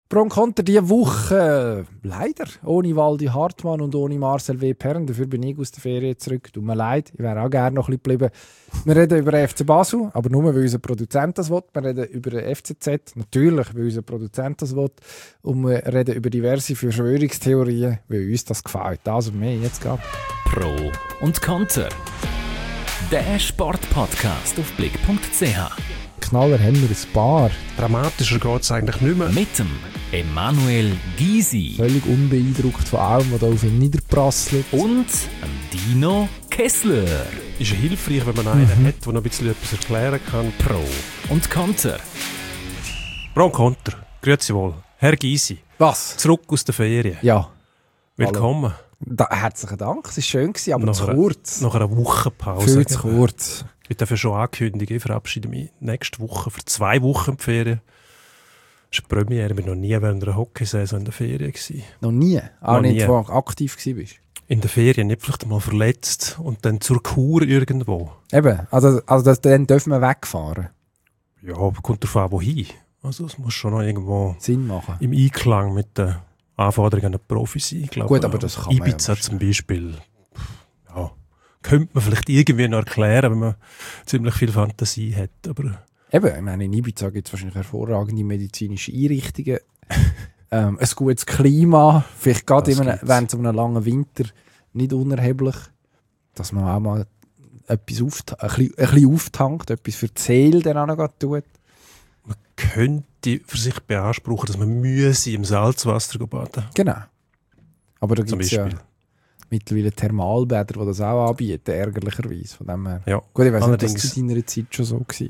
Pro und Contra diese Woche leider ohne Waldi Hartmann und ohne Marcel W. Perren. Dafür bin ich aus der Ferien zurück. Tut mir leid, ich wäre auch gerne noch ein bisschen geblieben. Wir reden über den FC Basel, aber nur, weil unser Produzent das will. Wir reden über den FCZ, natürlich, weil unser Produzent das will. Und wir reden über diverse Verschwörungstheorien, weil uns das gefällt. Also mehr jetzt gerade. Pro und Contra. Der Sportpodcast auf blick.ch. Knaller haben wir ein paar. Dramatischer geht es eigentlich nicht mehr. Mit dem Emanuel Gysi Völlig unbeeindruckt von allem, was da auf ihn niederprasselt. und dem Dino Kessler. Ist ja hilfreich, wenn man einen hat, der noch ein bisschen etwas erklären kann. Pro und Contra. Pro und Contra. Grüezi wohl. Herr Gysi, Was? zurück aus der Ferien. Ja. Willkommen. Herzlichen Dank, es war schön, aber Nach zu einer- kurz. Nach einer Wochenpause. Viel zu kurz. Ich darf ja schon ankündigen, ich verabschiede mich nächste Woche für 2 Wochen in die Ferien. Das ist die Premiere, ich war noch nie während einer Hockeysaison in der Ferien gewesen. Noch nie. Auch Noch nicht, nie. wo du aktiv warst. In der Ferien, nicht vielleicht mal verletzt und dann zur Kur irgendwo. Eben, dann dürfen wir wegfahren. Ja, aber kommt darauf an, wohin. Also es muss schon noch irgendwo Sinn machen. im Einklang mit den Anforderungen an den Profi sein. Ich glaube, Gut, aber das kann man Ibiza ja zum Beispiel, ja, könnte man vielleicht irgendwie noch erklären, wenn man ziemlich viel Fantasie hat. Aber Eben, ich meine, in Ibiza gibt es wahrscheinlich hervorragende medizinische Einrichtungen. Ein gutes Klima, vielleicht gerade Das gibt's. während so einem langen Winter nicht unerheblich, dass man auch mal etwas ein bisschen auftankt, etwas für die Seele dann auch noch tut. man könnte für sich beanspruchen, dass man müsse im Salzwasser baden. Genau. Aber da Zum gibt es ja Beispiel. mittlerweile Thermalbäder, die das auch anbieten, ärgerlicherweise. Von dem her. Ja, Gut, ich weiß nicht, ob allerdings- das zu deiner Zeit schon so war.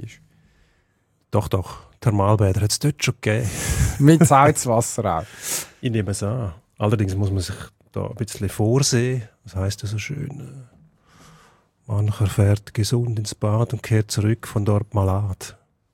doch. Thermalbäder hat es dort schon gegeben. Mit Salzwasser auch. Ich nehme es an. Allerdings muss man sich da ein bisschen vorsehen. Was heisst das so schön? Mancher fährt gesund ins Bad und kehrt zurück von dort malat.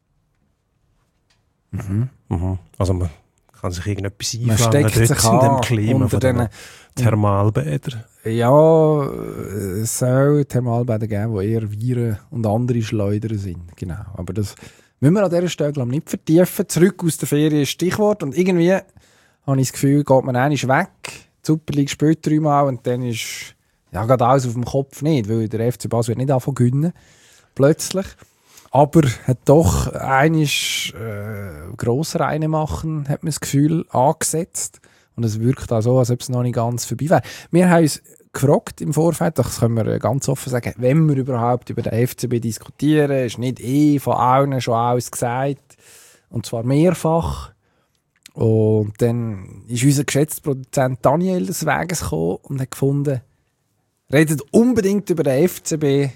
Mhm. Also man kann sich irgendetwas Man einfangen steckt sich dort in dem an Klima unter von den diesen- Thermalbädern. Ja, es soll Thermalbäder geben, die eher Viren und andere Schleudern sind. Genau. Aber das müssen wir an dieser Stelle glaub ich, nicht vertiefen. Zurück aus der Ferien ist Stichwort. Und irgendwie habe ich das Gefühl, geht man einmal weg. Die Super League spielt 3 Mal und dann ist ja geht alles auf dem Kopf nicht, weil der FC Basel wird nicht anfangen zu gewinnen. Plötzlich. Aber hat doch einiges grosser Reine machen, hat man das Gefühl, angesetzt. Und es wirkt auch so, als ob es noch nicht ganz vorbei wäre. Wir haben uns gefragt im Vorfeld, das können wir ganz offen sagen, wenn wir überhaupt über den FCB diskutieren, ist nicht von allen schon alles gesagt. Und zwar mehrfach. Und dann ist unser geschätzter Produzent Daniel des Weges gekommen und hat gefunden, redet unbedingt über den FCB.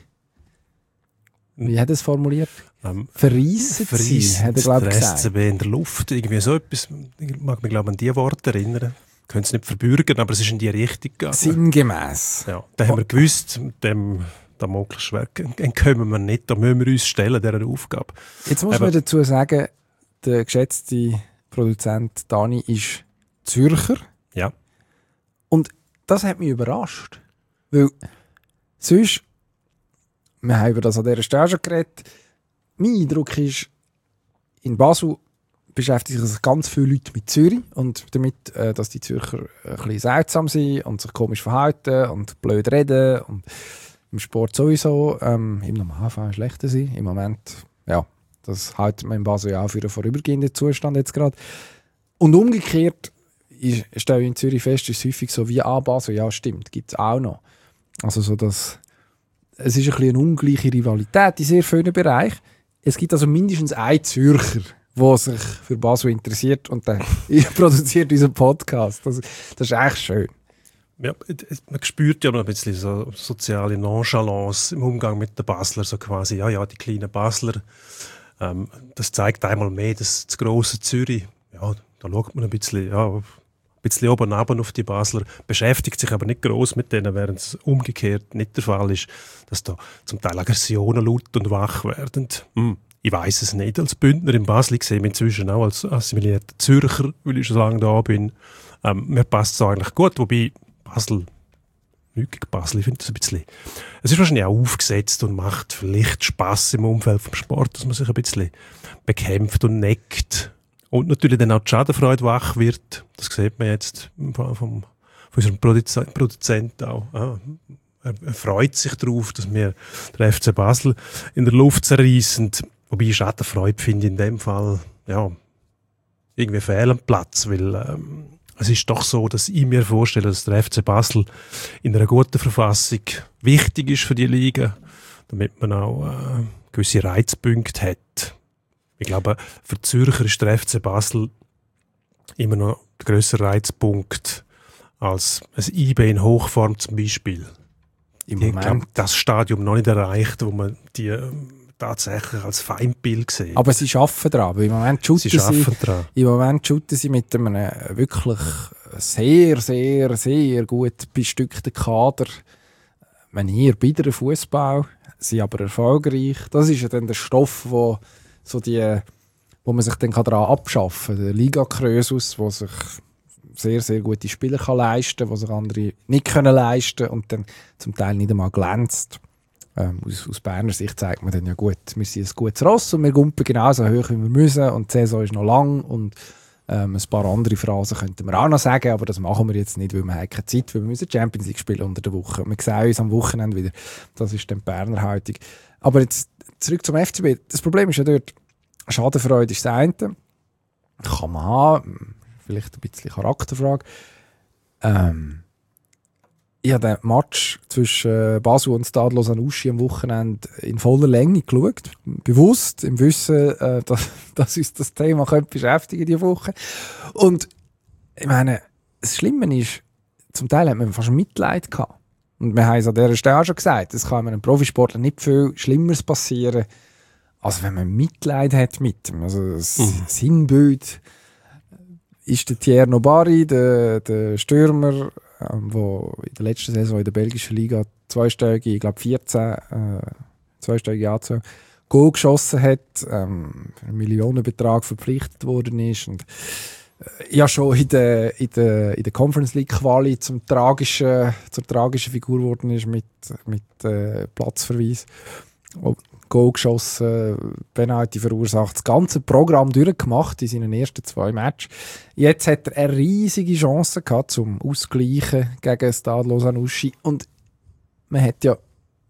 Wie hat er es formuliert? Verreissen sie, hat er, glaube ich, der gesagt. SCB in der Luft, irgendwie so etwas. Ich mag mich, glaube ich, an diese Worte erinnern. Ich könnte es nicht verbürgen, aber es ist in die Richtung gegangen. Sinngemäss. Ja, da haben wir gewusst, dem Damoklesschwert entkommen wir nicht, da müssen wir uns stellen, dieser Aufgabe. Jetzt muss Aber- man dazu sagen, der geschätzte Produzent Dani ist Zürcher. Ja. Und das hat mich überrascht. Weil sonst, wir haben über das an dieser Stelle schon geredet, mein Eindruck ist, in Basel beschäftigen sich ganz viele Leute mit Zürich und damit, dass die Zürcher ein bisschen seltsam sind und sich komisch verhalten und blöd reden und im Sport sowieso im Normalfall schlechter sind. Im Moment, ja, das hält man in Basel ja auch für einen vorübergehenden Zustand jetzt gerade. Und umgekehrt stelle ich in Zürich fest, ist es häufig so wie Basel, ja stimmt, gibt es auch noch. Also so, dass es ist ein bisschen eine ungleiche Rivalität in sehr vielen Bereichen. Es gibt also mindestens einen Zürcher, der sich für Basel interessiert und der produziert unseren Podcast. Das ist echt schön. Ja, man spürt ja noch ein bisschen so soziale Nonchalance im Umgang mit den Basler, so quasi, ja, die kleinen Basler. Das zeigt einmal mehr, dass das grosse Zürich, ja, da schaut man ein bisschen oben und runter auf die Basler, beschäftigt sich aber nicht gross mit denen, während es umgekehrt nicht der Fall ist, dass da zum Teil Aggressionen laut und wach werden. Ich weiss es nicht. Als Bündner in Basel sehe ich mich inzwischen auch als assimilierter Zürcher, weil ich schon lange da bin. Mir passt es eigentlich gut, wobei Basel, nichts gegen Basel, ich finde das ein bisschen, es ist wahrscheinlich auch aufgesetzt und macht vielleicht Spass im Umfeld vom Sport, dass man sich ein bisschen bekämpft und neckt. Und natürlich dann auch die Schadenfreude wach wird. Das sieht man jetzt von unserem Produzenten auch. Er freut sich darauf, dass wir den FC Basel in der Luft zerreissen. Wobei Schadenfreude finde ich in dem Fall irgendwie fehl am Platz, weil es ist doch so, dass ich mir vorstelle, dass der FC Basel in einer guten Verfassung wichtig ist für die Liga, damit man auch gewisse Reizpunkte hat. Ich glaube, für die Zürcher ist der FC Basel immer noch der grössere Reizpunkt als ein IB in Hochform zum Beispiel. Im Ich Moment. glaube, das Stadium noch nicht erreicht, wo man die tatsächlich als Feindbild sieht. Aber sie arbeiten daran, weil im Moment Sie arbeiten daran. shooten sie mit einem wirklich sehr, sehr, sehr gut bestückten Kader. Wenn hier biederer Fußball, sind aber erfolgreich. Das ist ja dann der Stoff, wo man sich dann daran abschaffen kann. Der Liga-Krösus, wo sich sehr, sehr gute Spieler kann leisten kann, die sich andere nicht können leisten und dann zum Teil nicht einmal glänzt. Aus Berner Sicht zeigt man dann ja gut, wir sind ein gutes Ross und wir gumpen genauso hoch, wie wir müssen und die Saison ist noch lang und ein paar andere Phrasen könnten wir auch noch sagen, aber das machen wir jetzt nicht, weil wir haben keine Zeit, weil wir müssen Champions League spielen unter der Woche. Wir sehen uns am Wochenende wieder. Das ist dann die Berner Haltung. Aber jetzt zurück zum FCB. Das Problem ist ja dort, Schadenfreude ist das eine. Kann man haben, vielleicht ein bisschen Charakterfrage. Ich habe den Match zwischen Basel und Stade Lausanne-Uschi am Wochenende in voller Länge geschaut. Bewusst, im Wissen, dass uns das Thema beschäftigen diese Woche. Und ich meine, das Schlimme ist, zum Teil hat man fast Mitleid gehabt. Und wir haben es an dieser Stelle auch schon gesagt, es kann einem Profisportler nicht viel Schlimmeres passieren, als wenn man Mitleid hat mit ihm. Also das Sinnbild ist der Thierry Nobari, der Stürmer, der in der letzten Saison in der belgischen Liga zweistellige, ich glaube 14 zweistellige Anzahl Goal geschossen hat, einen Millionenbetrag verpflichtet worden ist und ja schon in der Conference League Quali zur tragischen Figur geworden ist mit Platzverweis. Goal geschossen, Penalty verursacht, das ganze Programm durchgemacht in seinen ersten 2 Matches. Jetzt hat er eine riesige Chance gehabt zum Ausgleichen gegen Stade Lausanne-Uschi. Und man hat ja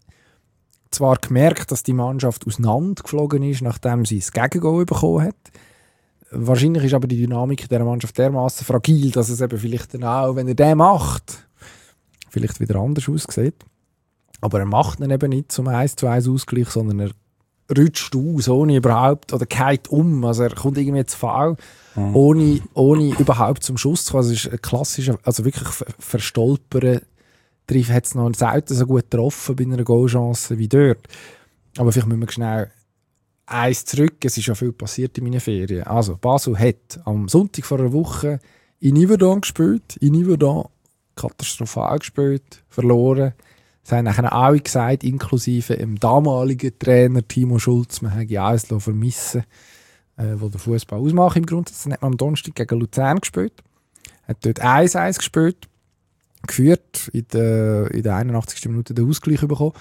zwar gemerkt, dass die Mannschaft auseinandergeflogen ist, nachdem sie das Gegengoal bekommen hat. Wahrscheinlich ist aber die Dynamik dieser Mannschaft dermaßen fragil, dass es eben vielleicht dann auch, wenn er den macht, vielleicht wieder anders aussieht. Aber er macht ihn eben nicht zum 1:1 Ausgleich, sondern er rutscht aus, ohne überhaupt, oder geht um. Also er kommt irgendwie zu Foul, ohne überhaupt zum Schuss zu kommen. Also es ist ein klassischer, also wirklich verstolpern. Triff hat es noch selten so gut getroffen bei einer Goalchance wie dort. Aber vielleicht müssen wir schnell eins zurück. Es ist ja viel passiert in meinen Ferien. Also Basel hat am Sonntag vor einer Woche in Yverdon gespielt. In Yverdon katastrophal gespielt, verloren. Das haben nachher alle gesagt, inklusive dem damaligen Trainer Timo Schulz, man habe alles vermissen, wo der Fußball ausmacht im Grundsatz. Dann hat man am Donnerstag gegen Luzern gespielt, hat dort 1:1 gespielt, geführt, in der 81. Minute den Ausgleich bekommen.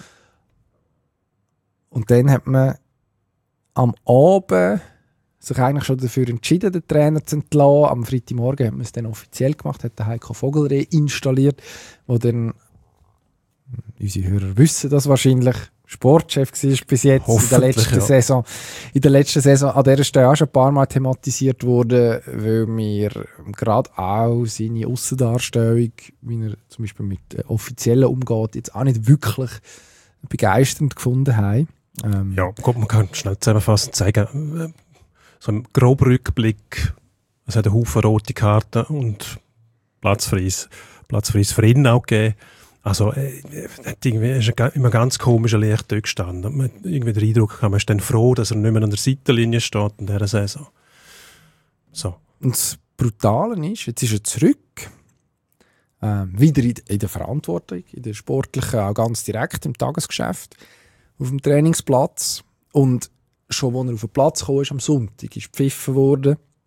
Und dann hat man am Abend sich eigentlich schon dafür entschieden, den Trainer zu entlassen. Am Freitagmorgen hat man es dann offiziell gemacht, hat den Heiko Vogel reinstalliert, wo dann, unsere Hörer wissen das wahrscheinlich, Sportchef war bis jetzt in der letzten Saison. In der letzten Saison an dieser Stelle auch schon ein paar Mal thematisiert wurde, weil wir gerade auch seine Aussendarstellung, wie er zum Beispiel mit Offiziellen umgeht, jetzt auch nicht wirklich begeisternd gefunden haben. Ja, gut, man kann schnell zusammenfassend sagen, so im groben Rückblick, es hat einen Haufen rote Karten und platzfreies für ihn auch gegeben. Also, irgendwie ist er immer ganz komisch Licht dort gestanden. Man hat irgendwie den Eindruck, man ist dann froh, dass er nicht mehr an der Seitenlinie steht in dieser Saison. So. Und das Brutale ist, jetzt ist er zurück, wieder in der Verantwortung, in der sportlichen, auch ganz direkt im Tagesgeschäft, auf dem Trainingsplatz. Und schon, als er auf den Platz kam, ist am Sonntag, ist gepfiffen worden.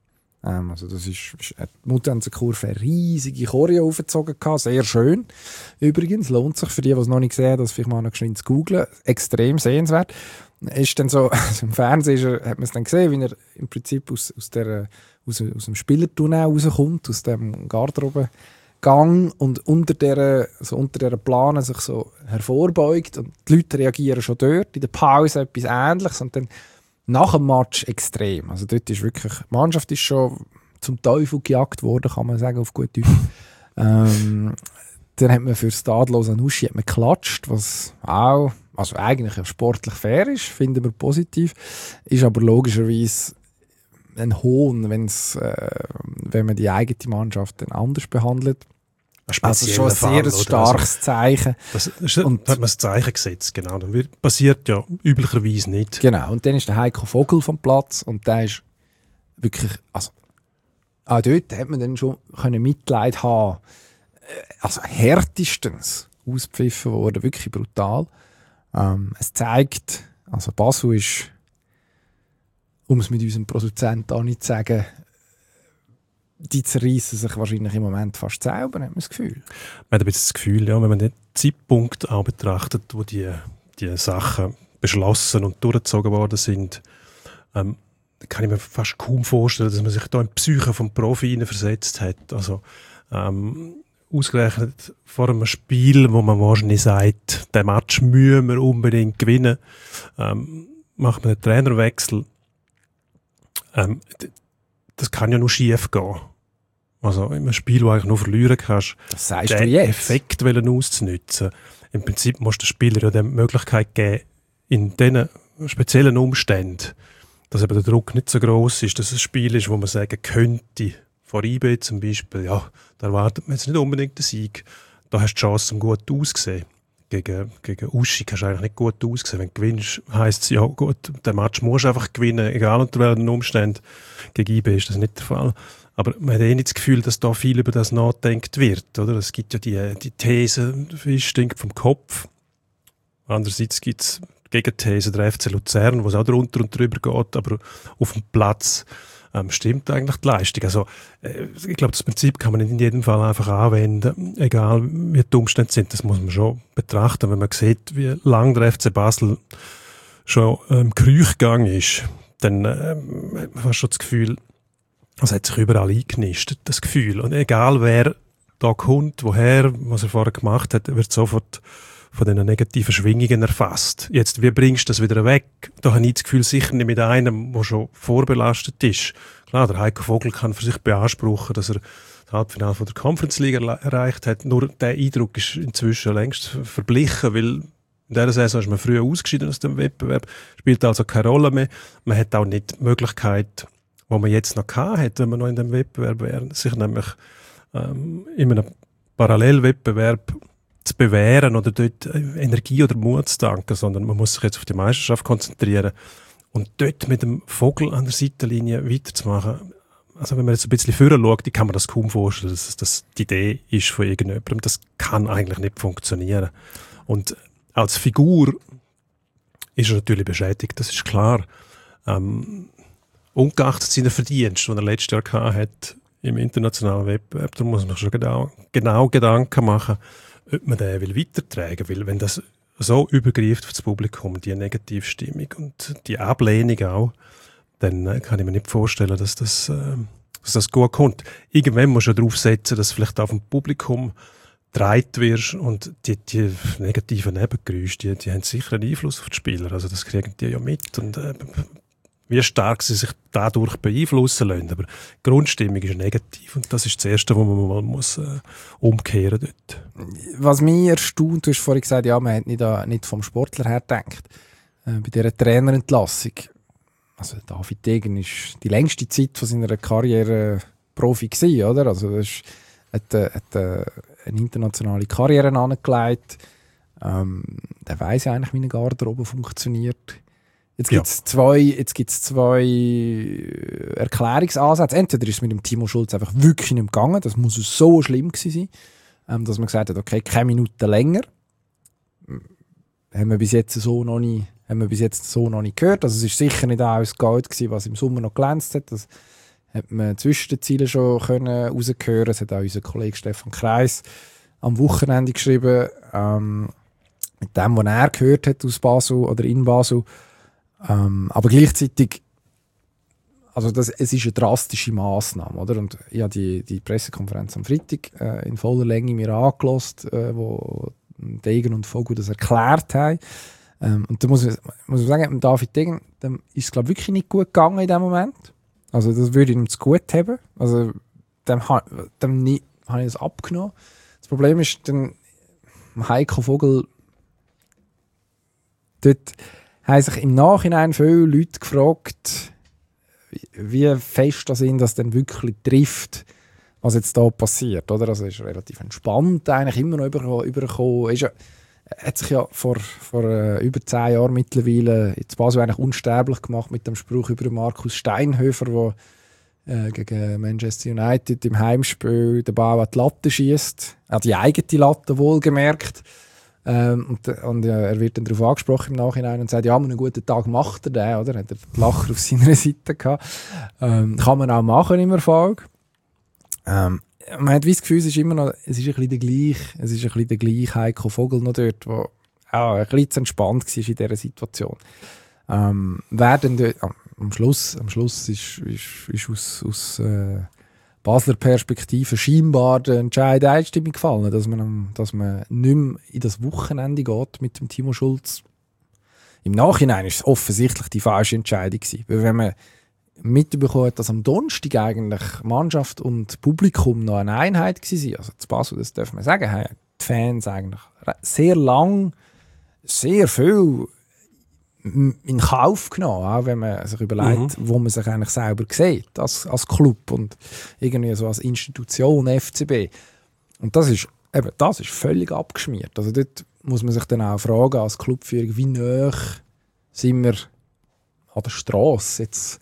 Also das ist die Mutanzenkurve eine riesige Choreo aufgezogen gehabt, sehr schön. Übrigens, lohnt sich für die es noch nicht gesehen haben, das vielleicht mal noch geschwind zu googlen, extrem sehenswert. Ist dann so, also im Fernsehen hat man es dann gesehen, wie er im Prinzip aus dem Spielertunnel rauskommt, aus dem Garderobengang und unter dieser Plane sich so hervorbeugt und die Leute reagieren schon dort, in der Pause etwas Ähnliches und dann nach dem Match extrem. Also dort ist wirklich, die Mannschaft ist schon zum Teufel gejagt worden, kann man sagen, auf gut Deutsch. Dann hat man für das tadelose Nuschi geklatscht, was auch, also eigentlich ja sportlich fair ist, finden wir positiv, ist aber logischerweise ein Hohn, wenn man die eigene Mannschaft dann anders behandelt. Also schon ein sehr starkes Zeichen. Da hat man das Zeichen gesetzt, genau. Das passiert ja üblicherweise nicht. Genau, und dann ist der Heiko Vogel vom Platz und der ist wirklich, also auch dort hat man dann schon Mitleid haben. Also härtestens auspfiffen worden, wirklich brutal. Es zeigt, also Basel ist, um es mit unserem Produzenten auch nicht zu sagen, die zerreissen sich wahrscheinlich im Moment fast selber, hat man das Gefühl. Man hat ein bisschen das Gefühl, ja, wenn man den Zeitpunkt auch betrachtet, wo die Sachen beschlossen und durchgezogen worden sind, kann ich mir fast kaum vorstellen, dass man sich da in die Psyche vom Profi hineinversetzt hat. Also ausgerechnet vor einem Spiel, wo man wahrscheinlich sagt, den Match müssen wir unbedingt gewinnen, macht man einen Trainerwechsel. Das kann ja nur schief gehen. Also in einem Spiel, wo du eigentlich nur verlieren kannst, das sagst du den jetzt. Effekt auszunutzen. Im Prinzip musst du den Spieler ja die Möglichkeit geben, in diesen speziellen Umständen, dass eben der Druck nicht so gross ist, dass es ein Spiel ist, wo man sagen könnte, vor IB zum Beispiel, ja, da erwartet man jetzt nicht unbedingt den Sieg. Da hast du die Chance, um gut auszusehen. Gegen Uschi kannst du eigentlich nicht gut aussehen. Wenn du gewinnst, heisst es, ja gut, den Match musst du einfach gewinnen, egal unter welchen Umständen. Gegen IB ist das nicht der Fall. Aber man hat nicht das Gefühl, dass da viel über das nachgedacht wird. Oder? Es gibt ja die These, Fisch stinkt vom Kopf. Andererseits gibt es die Gegenthese, der FC Luzern, wo es auch drunter und drüber geht, aber auf dem Platz stimmt eigentlich die Leistung. Also, ich glaube, das Prinzip kann man nicht in jedem Fall einfach anwenden, egal wie die Umstände sind. Das muss man schon betrachten, wenn man sieht, wie lange der FC Basel schon im Kreuchgang ist. Dann hat man schon das Gefühl, es hat sich überall eingenistet, das Gefühl. Und egal wer da kommt, woher, was er vorher gemacht hat, wird sofort von diesen negativen Schwingungen erfasst. Jetzt, wie bringst du das wieder weg? Da habe ich das Gefühl, sicher nicht mit einem, der schon vorbelastet ist. Klar, der Heiko Vogel kann für sich beanspruchen, dass er das Halbfinale von der Conference League erreicht hat. Nur der Eindruck ist inzwischen längst verblichen, weil in dieser Saison ist man früher ausgeschieden aus dem Wettbewerb, spielt also keine Rolle mehr. Man hat auch nicht die Möglichkeit, die man jetzt noch hatte, wenn man noch in dem Wettbewerb wäre, sich nämlich in einem Parallelwettbewerb zu bewähren oder dort Energie oder Mut zu danken, sondern man muss sich jetzt auf die Meisterschaft konzentrieren und dort mit dem Vogel an der Seitenlinie weiterzumachen. Also wenn man jetzt ein bisschen früher schaut, kann man das kaum vorstellen, dass das die Idee ist von irgendjemandem. Das kann eigentlich nicht funktionieren. Und als Figur ist er natürlich beschädigt, das ist klar. Ungeachtet seiner Verdienste, die er letztes Jahr hatte im internationalen Wettbewerb, da muss man schon genau Gedanken machen, ob man den weitertragen will. Wenn das so übergreift auf das Publikum, die Negativstimmung und die Ablehnung auch, dann kann ich mir nicht vorstellen, dass das gut kommt. Irgendwann musst du darauf setzen, dass du vielleicht auf dem Publikum getragen wirst und die negativen Nebengeräusche, die haben sicher einen Einfluss auf die Spieler. Also das kriegen die ja mit und wie stark sie sich dadurch beeinflussen lassen. Aber die Grundstimmung ist negativ und das ist das Erste, was man mal muss, umkehren dort. Was mich erstaunt, du hast vorhin gesagt, ja, man hat nicht vom Sportler her gedacht. Bei dieser Trainerentlassung. Also David Degen ist die längste Zeit von seiner Karriere Profi gewesen, oder? Also er hat eine internationale Karriere angelegt. Der weiss ja eigentlich, wie eine Garderobe funktioniert. Jetzt gibt es zwei Erklärungsansätze. Entweder ist es mit dem Timo Schulz einfach wirklich nicht gegangen, das muss so schlimm gewesen sein, dass man gesagt hat, okay, keine Minute länger. Haben wir bis jetzt so noch nicht gehört. Also es ist sicher nicht alles Gold gewesen, was im Sommer noch glänzt hat. Das hat man zwischen den Zielen schon rausgehören. Es hat auch unser Kollege Stefan Kreis am Wochenende geschrieben, mit dem, was er gehört hat aus Basel oder in Basel. Aber gleichzeitig, also es ist eine drastische Massnahme, oder? Und ich habe die Pressekonferenz am Freitag in voller Länge mir angehört, wo Degen und Vogel das erklärt haben. Und da muss ich sagen, mit David Degen, dem ist es, glaube ich, wirklich nicht gut gegangen in dem Moment. Also das würde ich ihm zu gut haben. Also dem habe ich das abgenommen. Das Problem ist, dann Heiko Vogel, dort haben sich im Nachhinein viele Leute gefragt, wie fest das ihn das denn wirklich trifft, was jetzt da passiert. Oder? Also ist relativ entspannt eigentlich immer noch übergekommen. Er hat sich ja vor über 10 Jahren mittlerweile in Basel eigentlich unsterblich gemacht mit dem Spruch über Markus Steinhöfer, der gegen Manchester United im Heimspiel den Ball an die Latte schießt. Auch die eigene Latte wohlgemerkt. Und er wird dann darauf angesprochen im Nachhinein und sagt, ja, einen guten Tag macht er den, oder? Hat er den Lacher auf seiner Seite gehabt. Kann man auch machen im Erfolg. Man hat das Gefühl, es ist ein bisschen der gleiche Heiko Vogel noch dort, der auch ein bisschen entspannt war in dieser Situation. Wer denn dort, am Schluss ist aus Basler Perspektive scheinbar der Entscheid einstimmig gefallen, dass man nicht mehr in das Wochenende geht mit dem Timo Schulz. Im Nachhinein ist es offensichtlich die falsche Entscheidung gewesen. Weil wenn man mitbekommen hat, dass am Donnerstag eigentlich Mannschaft und Publikum noch eine Einheit waren, also zu Basel, das darf man sagen, haben die Fans eigentlich sehr lang sehr viel in Kauf genommen, auch wenn man sich überlegt, wo man sich eigentlich selber sieht, als Club und irgendwie so als Institution FCB. Und das ist völlig abgeschmiert. Also dort muss man sich dann auch fragen, als Clubführung, wie nahe sind wir an der Strasse jetzt?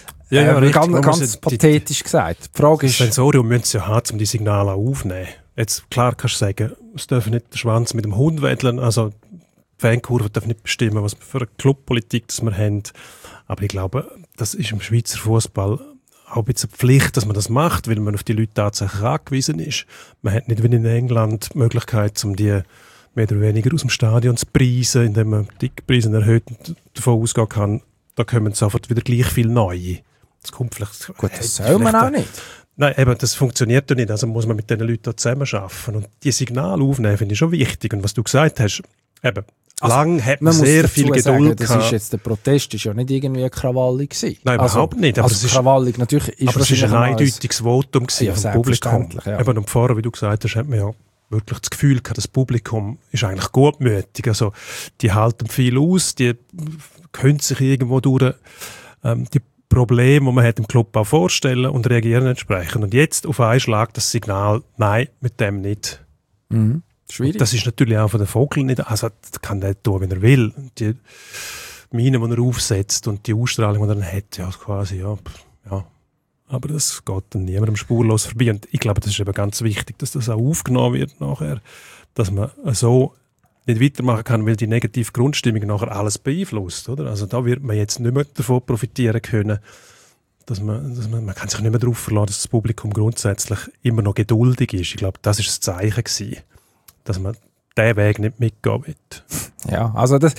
Ganz pathetisch gesagt. Die Frage ist, das Sensorium müssen sie ja haben, um die Signale aufzunehmen. Jetzt, klar kannst du sagen, es dürfen nicht der Schwanz mit dem Hund wedeln, also die Fankurve darf nicht bestimmen, was für eine Clubpolitik das wir haben. Aber ich glaube, das ist im Schweizer Fußball auch ein bisschen Pflicht, dass man das macht, weil man auf die Leute tatsächlich angewiesen ist. Man hat nicht wie in England die Möglichkeit, um die mehr oder weniger aus dem Stadion zu preisen, indem man Ticketpreise erhöht und davon ausgehen kann, da kommen sofort wieder gleich viel Neue. Das kommt vielleicht... Gut, das soll man auch nicht. Nein, eben, das funktioniert ja nicht. Also muss man mit diesen Leuten zusammenarbeiten. Und die Signale aufnehmen, finde ich schon wichtig. Und was du gesagt hast, eben, lang hat man sehr viel Geduld sagen, gehabt. Ist jetzt, der Protest ist ja nicht irgendwie krawallig gewesen. Nein, überhaupt nicht. Aber also krawallig natürlich ist, aber es ist ein eindeutiges Votum vom Publikum. Ja. Eben, und vorher, wie du gesagt hast, hat man ja wirklich das Gefühl gehabt, das Publikum ist eigentlich gutmütig. Also, die halten viel aus, die können sich irgendwo durch die Probleme, die man hat im Club auch vorstellen und reagieren entsprechend. Und jetzt auf einen Schlag das Signal, nein, mit dem nicht. Mhm. Schwierig. Das ist natürlich auch von der Vogel nicht, also das kann er tun, wenn er will. Die Mine, die er aufsetzt und die Ausstrahlung, die er dann hat, ja, quasi, ja. Aber das geht dann niemandem spurlos vorbei. Und ich glaube, das ist eben ganz wichtig, dass das auch aufgenommen wird nachher, dass man so nicht weitermachen kann, weil die negative Grundstimmung nachher alles beeinflusst, oder? Also da wird man jetzt nicht mehr davon profitieren können, dass man kann sich nicht mehr darauf verlassen, dass das Publikum grundsätzlich immer noch geduldig ist. Ich glaube, das ist das Zeichen gewesen, dass man diesen Weg nicht mitgehen will. Ja, also das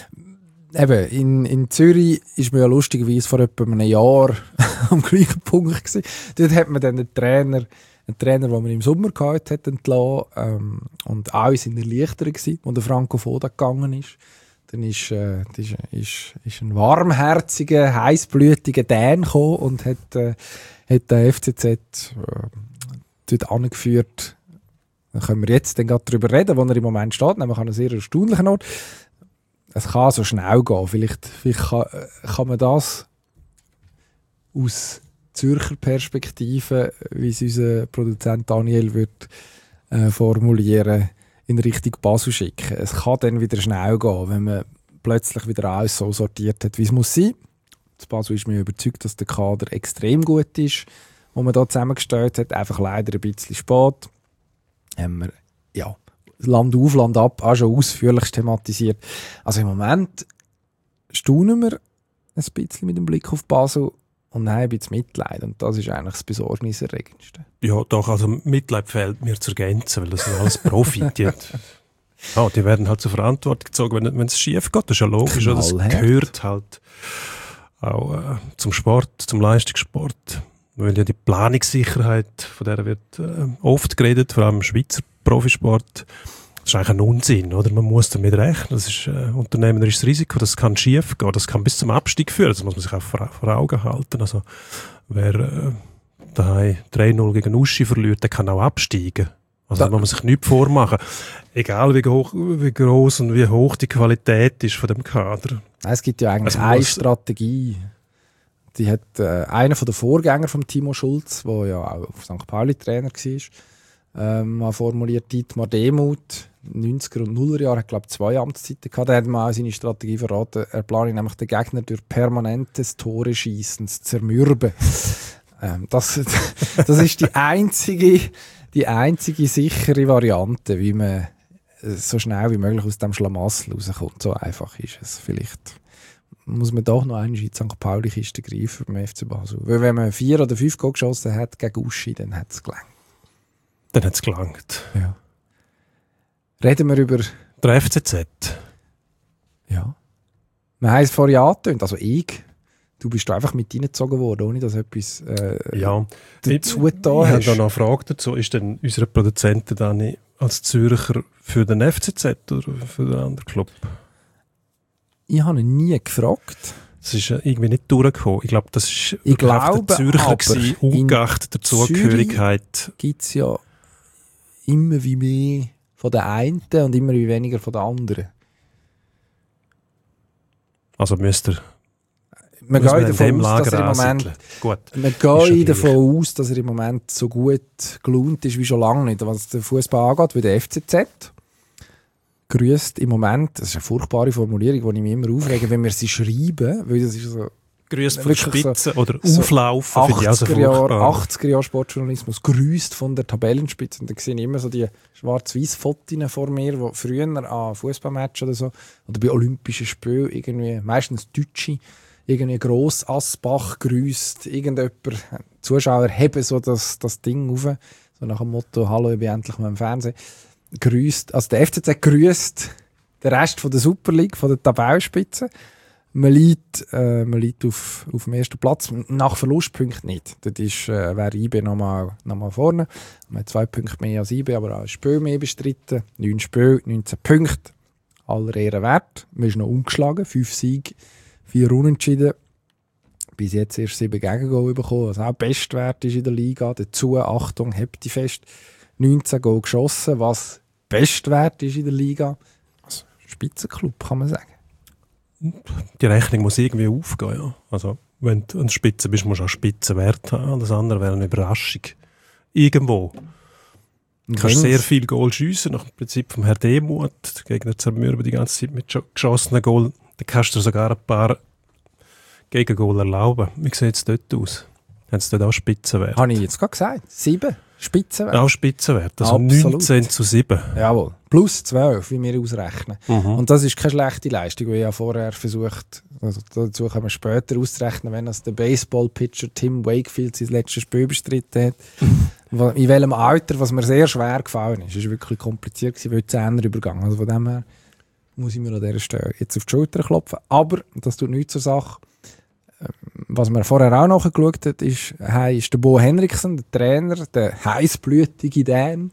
eben, in Zürich ist man ja lustigerweise vor etwa einem Jahr am gleichen Punkt gewesen. Dort hat man dann einen Trainer, den man im Sommer gehabt hat, entlassen, und alle sind erleichtert gewesen, als der Franco Foda gegangen ist. Dann ist ein warmherziger, heißblütiger Dän gekommen und hat den FCZ dort angeführt. Da können wir jetzt dann gerade darüber reden, wo er im Moment steht, nämlich an einem sehr erstaunlichen Ort. Es kann so schnell gehen. Vielleicht kann man das aus Zürcher Perspektive, wie es unser Produzent Daniel wird formulieren, in Richtung Basel schicken. Es kann dann wieder schnell gehen, wenn man plötzlich wieder alles so sortiert hat, wie es muss sein. Das Basel ist mir überzeugt, dass der Kader extrem gut ist, den man da zusammengestellt hat. Einfach leider ein bisschen spät. Haben wir, ja, Land auf, Land ab, auch schon ausführlich thematisiert. Also im Moment staunen wir ein bisschen mit dem Blick auf Basel und haben ein bisschen Mitleid. Und das ist eigentlich das Besorgniserregendste. Ja, doch, also Mitleid fehlt mir zu ergänzen, weil das sind alles Profi. Die werden halt zur Verantwortung gezogen, wenn es schief geht. Das ist ja logisch, oder? Das gehört halt auch zum Sport, zum Leistungssport. Weil ja die Planungssicherheit, von der wird oft geredet, vor allem im Schweizer Profisport. Das ist eigentlich ein Unsinn, oder? Man muss damit rechnen. Das ist unternehmerisches Risiko, das kann schief gehen, das kann bis zum Abstieg führen. Das muss man sich auch vor Augen halten. Also, wer daheim 3-0 gegen Uschi verliert, der kann auch absteigen. Also da muss man sich nichts vormachen. Egal wie groß und wie hoch die Qualität ist von dem Kader. Es gibt ja eigentlich eine Strategie. Die hat einer der Vorgänger von Timo Schulz, der ja auch auf St. Pauli Trainer war, mal formuliert. Dietmar Demuth, 90er und 0er Jahre, hat glaube ich 2 Amtszeiten gehabt. Der hat mal seine Strategie verraten. Er plane nämlich den Gegner durch permanentes Tore-Schießen zu zermürben. Das ist die einzige sichere Variante, wie man so schnell wie möglich aus dem Schlamassel rauskommt. So einfach ist es. Vielleicht muss man doch noch einmal in die St. Pauli-Kiste greifen beim FC Basel. Weil wenn man 4 oder 5 Goal geschossen hat gegen Uschi, dann hat es gelangt. Dann hat es gelangt. Ja. Reden wir über... Der FCZ. Ja. Wir haben es vorhin angetönt, also ich. Du bist einfach mit reingezogen worden, ohne dass etwas dazu da hast. Ich habe noch eine Frage dazu. Ist denn unsere Produzentin Dani als Zürcher für den FCZ oder für den anderen Club? Ich habe ihn nie gefragt. Das ist irgendwie nicht durchgekommen. Ich glaube, das war der Zürcher gewesen, ungeachtet der Zugehörigkeit. Gibt es ja immer wie mehr von den einen und immer wie weniger von den anderen. Also müsst ihr... Wir gehen davon aus, dass er im Moment so gut gelohnt ist wie schon lange nicht, was den Fußball angeht, wie der FCZ. Grüßt im Moment, das ist eine furchtbare Formulierung, die ich mich immer aufrege, wenn wir sie schreiben, weil das ist so... Grüßt von der Spitze so, oder Auflaufen, finde ich auch so furchtbar. 80er-Jahre Sportjournalismus, grüßt von der Tabellenspitze. Und da sehe ich immer so die schwarz-weiß-Fotos vor mir, die früher an Fußballmatches oder so, oder bei Olympischen Spielen irgendwie, meistens Deutsche, irgendwie Gross Asbach grüßt, irgendjemand, Zuschauer heben so das Ding auf, so nach dem Motto, hallo, ich bin endlich mal im Fernsehen. Grüßt, also der FCZ grüßt den Rest von der Super League, von der Tabellenspitze. Man liegt auf dem ersten Platz, nach Verlustpunkten nicht. Das wäre IB nochmal vorne. Man hat 2 Punkte mehr als IB, aber auch ein Spiel mehr bestritten. 9 Spiele, 19 Punkte. Aller Ehren wert. Man ist noch ungeschlagen, 5 Siege, 4 Unentschieden. Bis jetzt erst 7 Gegengol bekommen, was auch Bestwert ist in der Liga. Dazu, Achtung, hebt die fest, 19 Goal geschossen, was Bestwert ist in der Liga. Also Spitzenklub, kann man sagen. Die Rechnung muss irgendwie aufgehen. Ja. Also, wenn du an der Spitze bist, musst du auch Spitzenwert haben. Das andere wäre eine Überraschung. Irgendwo. Du kannst sehr viel Goal schiessen, nach dem Prinzip vom Herrn Demuth. Der Gegner zermürben die ganze Zeit mit geschossenen Goal. Dann kannst du sogar ein paar Gegengol erlauben. Wie sieht es dort aus? Haben sie dort auch Spitzenwert? Habe ich jetzt gerade gesagt. 7 Spitzenwert. Auch Spitzenwert. Also Absolut. 19:7. Jawohl. Plus 12, wie wir ausrechnen. Und das ist keine schlechte Leistung, weil ich ja vorher versucht, also dazu können wir später auszurechnen, wenn das der Baseball-Pitcher Tim Wakefield sein letztes Spiel bestritten hat. In welchem Alter, was mir sehr schwer gefallen ist. Es war wirklich kompliziert, weil 10er Übergang. Also von dem her muss ich mir an dieser Stelle jetzt auf die Schulter klopfen. Aber das tut nichts zur Sache. Was man vorher auch nachgeschaut hat, ist der Bo Henriksen, der Trainer, der heissblütige Dan,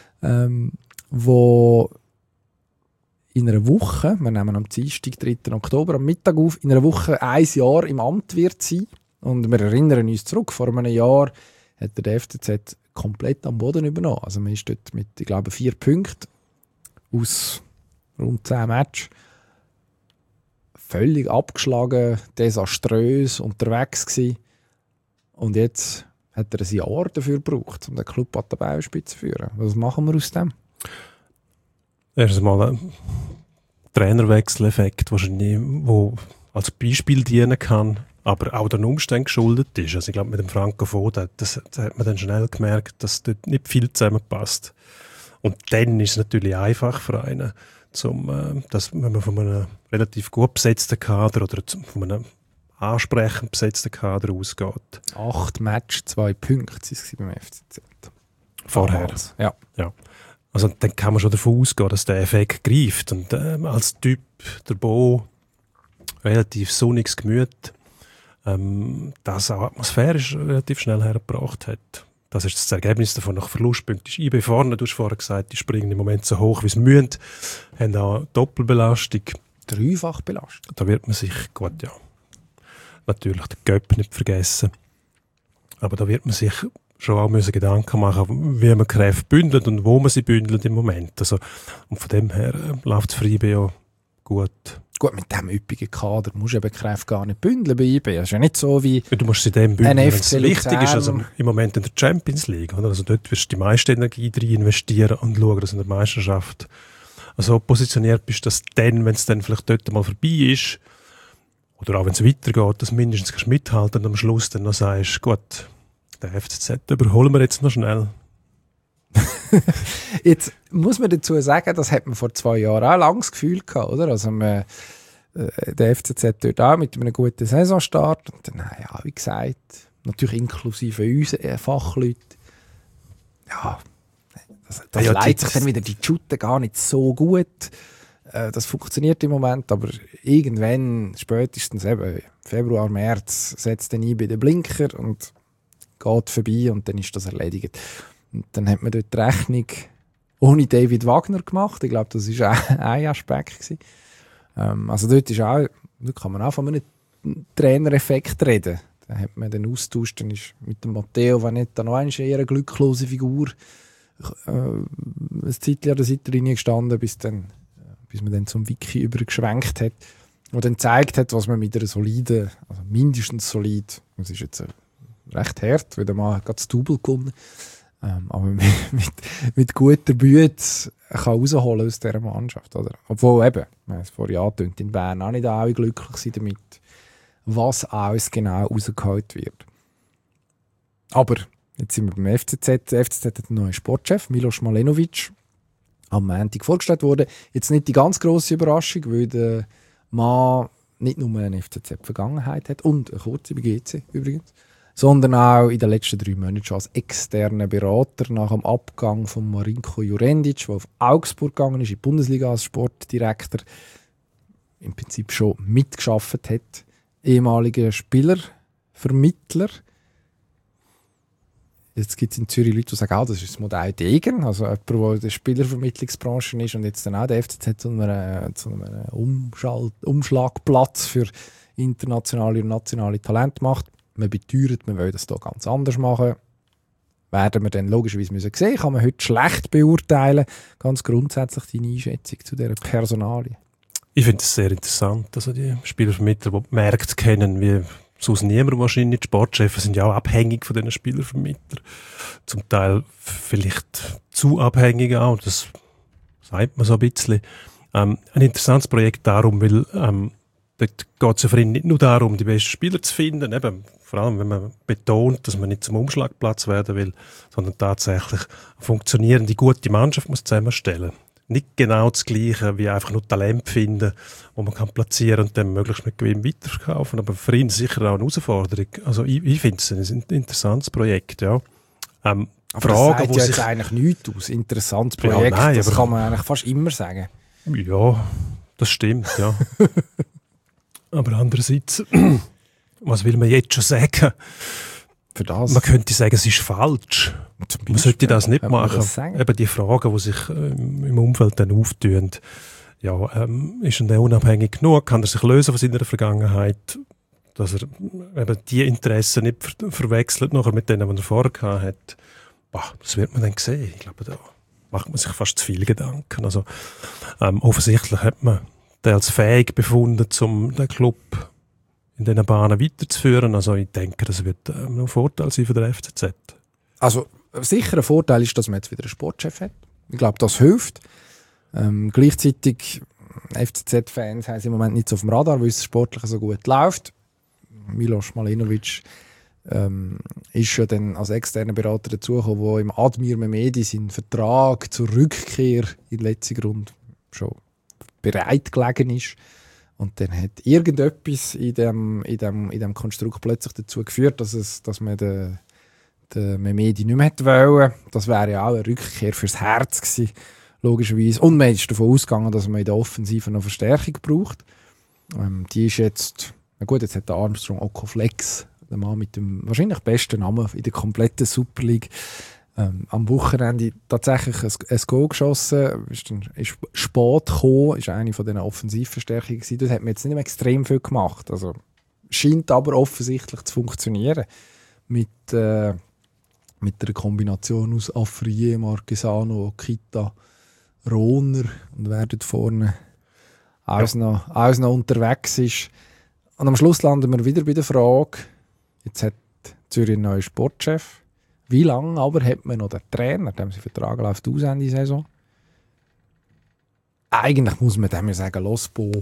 wo in einer Woche, wir nehmen am Dienstag, 3. Oktober, am Mittag auf, in einer Woche 1 Jahr im Amt wird sein. Und wir erinnern uns zurück, vor einem Jahr hat der FCZ komplett am Boden übernommen. Also man ist dort mit, ich glaube, 4 Punkten aus rund 10 Matches völlig abgeschlagen, desaströs unterwegs gewesen. Und jetzt hat er ein Jahr dafür gebraucht, um den Club an die Tabellenspitze zu führen. Was machen wir aus dem? Erst einmal ein Trainerwechseleffekt, wahrscheinlich, wo als Beispiel dienen kann, aber auch den Umständen geschuldet ist. Also ich glaube, mit dem Franco Foda, das hat man dann schnell gemerkt, dass dort nicht viel zusammenpasst. Und dann ist es natürlich einfach für einen, dass wenn man von einem relativ gut besetzten Kader oder von einem ansprechend besetzten Kader ausgeht. 8 Matches, 2 Punkte sind es beim FCZ. Vorher. Damals. Ja. Also dann kann man schon davon ausgehen, dass der Effekt greift. Und als Typ, der Bo, relativ sonniges Gemüt, das auch atmosphärisch relativ schnell hergebracht hat. Das ist das Ergebnis davon. Nach Verlustpunkten ist IB vorne. Du hast vorher gesagt, die springen im Moment so hoch, wie sie müssen. Haben auch Doppelbelastung. Dreifachbelastung. Da wird man sich, gut, ja, natürlich den Göpp nicht vergessen. Aber da wird man sich schon auch Gedanken machen, wie man Kräfte bündelt und wo man sie bündelt im Moment. Also, und von dem her läuft es für IB ja gut. Gut, mit diesem üppigen Kader musst du eben Kräfte gar nicht bündeln bei IB. Das ist ja nicht so wie Du musst sie in dem bündeln, wenn es FC wichtig ist. Luzern. Also im Moment in der Champions League. Oder? Also dort wirst du die meiste Energie drin investieren und schauen, dass du in der Meisterschaft so positioniert bist, dass dann, wenn es dann vielleicht dort mal vorbei ist, oder auch wenn es weitergeht, dass mindestens kannst mithalten und am Schluss dann noch sagst, gut, den FCZ überholen wir jetzt noch schnell. Jetzt muss man dazu sagen, das hat man vor 2 Jahren auch lange das Gefühl gehabt, oder? Also der FCZ dort auch mit einem guten Saisonstart und dann, ja, wie gesagt, natürlich inklusive uns Fachleute. Ja, das Ja, leitet sich dann wieder die Shooter gar nicht so gut. Das funktioniert im Moment, aber irgendwann, spätestens eben Februar, März, setzt dann bei den Blinker und geht vorbei und dann ist das erledigt. Und dann hat man dort die Rechnung ohne David Wagner gemacht. Ich glaube, das war auch ein Aspekt gewesen. Also dort ist auch, da kann man auch von einem Trainereffekt reden. Da hat man den Austausch, dann ist mit dem Matteo Vanetta noch eine eher glücklose Figur ein Zeitchen an der Seitenlinie gestanden, bis man dann zum Wiki übergeschwenkt hat und dann gezeigt hat, was man mit einer soliden, also mindestens solid, das ist jetzt recht hart, weil der Mann gerade das Double gewonnen, aber mit guter Bühne kann rausholen aus dieser Mannschaft. Oder? Obwohl eben, wir haben es vorhin angetönt, in Bern auch nicht alle glücklich sind damit, was alles genau rausgeholt wird. Aber jetzt sind wir beim FCZ. Der FCZ hat einen neuen Sportchef, Milos Malenovic, am Montag vorgestellt worden. Jetzt nicht die ganz grosse Überraschung, weil der Mann nicht nur eine FCZ-Vergangenheit hat und eine kurze bei GC übrigens, sondern auch in den letzten 3 Monaten schon als externer Berater nach dem Abgang von Marinko Jurendic, der auf Augsburg gegangen ist, in die Bundesliga als Sportdirektor, im Prinzip schon mitgeschafft hat. Ehemaliger Spielervermittler. Jetzt gibt es in Zürich Leute, die sagen, das ist das Modell Degen, also jemand, der in der Spielervermittlungsbranche ist und jetzt dann auch der FCZ zu einem Umschlagplatz für internationale und nationale Talente macht. Man beteuert, man will das hier ganz anders machen. Werden wir dann logischerweise müssen sehen, kann man heute schlecht beurteilen, ganz grundsätzlich deine Einschätzung zu dieser Personalie. Ich finde es sehr interessant, also die Spielervermittler, die Märkte kennen, wie sonst niemand wahrscheinlich. Die Sportchefs sind ja auch abhängig von diesen Spielervermittlern. Zum Teil vielleicht zu abhängig auch, das sagt man so ein bisschen. Ein interessantes Projekt darum, weil dort geht es ja für ihn nicht nur darum, die besten Spieler zu finden, eben, vor allem wenn man betont, dass man nicht zum Umschlagplatz werden will, sondern tatsächlich eine funktionierende, gute Mannschaft muss zusammenstellen. Nicht genau das Gleiche, wie einfach nur Talent finden, wo man kann platzieren und dann möglichst mit Gewinn weiterverkaufen. Aber für ihn sicher auch eine Herausforderung. Also ich finde es ein interessantes Projekt, ja. Aber Fragen, das sagt ja jetzt eigentlich nichts aus. Interessantes Projekt, ja, nein, das aber kann man eigentlich fast immer sagen. Ja, das stimmt, ja. Aber andererseits, was will man jetzt schon sagen? Für das. Man könnte sagen, es ist falsch. Man sollte das nicht machen. Eben die Fragen, die sich im Umfeld dann auftun. Ja, ist er unabhängig genug? Kann er sich lösen von seiner Vergangenheit? Dass er eben die Interessen nicht verwechselt nachher mit denen, die er vorher gehabt hat. Boah, das wird man dann sehen. Ich glaube, da macht man sich fast zu viele Gedanken. Also, offensichtlich hat man den als fähig befunden, um den Club in diesen Bahnen weiterzuführen. Also ich denke, das wird ein Vorteil sein für den FCZ. Also sicher ein Vorteil ist, dass man jetzt wieder einen Sportchef hat. Ich glaube, das hilft. Gleichzeitig, FCZ-Fans haben es im Moment nicht so auf dem Radar, weil es sportlich so gut läuft. Milos Malenovic ist ja dann als externer Berater dazugekommen, der im Admir Mehmedi seinen Vertrag zur Rückkehr in den letzten Grund schon bereit gelegen ist. Und dann hat irgendetwas in dem Konstrukt plötzlich dazu geführt, dass man den Memedi nicht mehr wollte. Das wäre ja auch eine Rückkehr fürs Herz gewesen, logischerweise. Und man ist davon ausgegangen, dass man in der Offensive noch Verstärkung braucht. Die ist jetzt, na gut, jetzt hat der Armstrong Okoflex, der Mann mit dem wahrscheinlich besten Namen in der kompletten Super League, am Wochenende tatsächlich ein Goal geschossen, ist spät gekommen, ist eine von diesen Offensivverstärkungen gewesen. Das hat man jetzt nicht mehr extrem viel gemacht. Also, scheint aber offensichtlich zu funktionieren. Mit einer Kombination aus Afrier, Marquesano, Okita, Rohner und wer dort vorne alles noch unterwegs ist. Und am Schluss landen wir wieder bei der Frage, jetzt hat Zürich einen neuen Sportchef. Wie lange aber hat man noch den Trainer, dem sein Vertrag läuft aus Ende Saison? Eigentlich muss man dem ja sagen, los, Bo,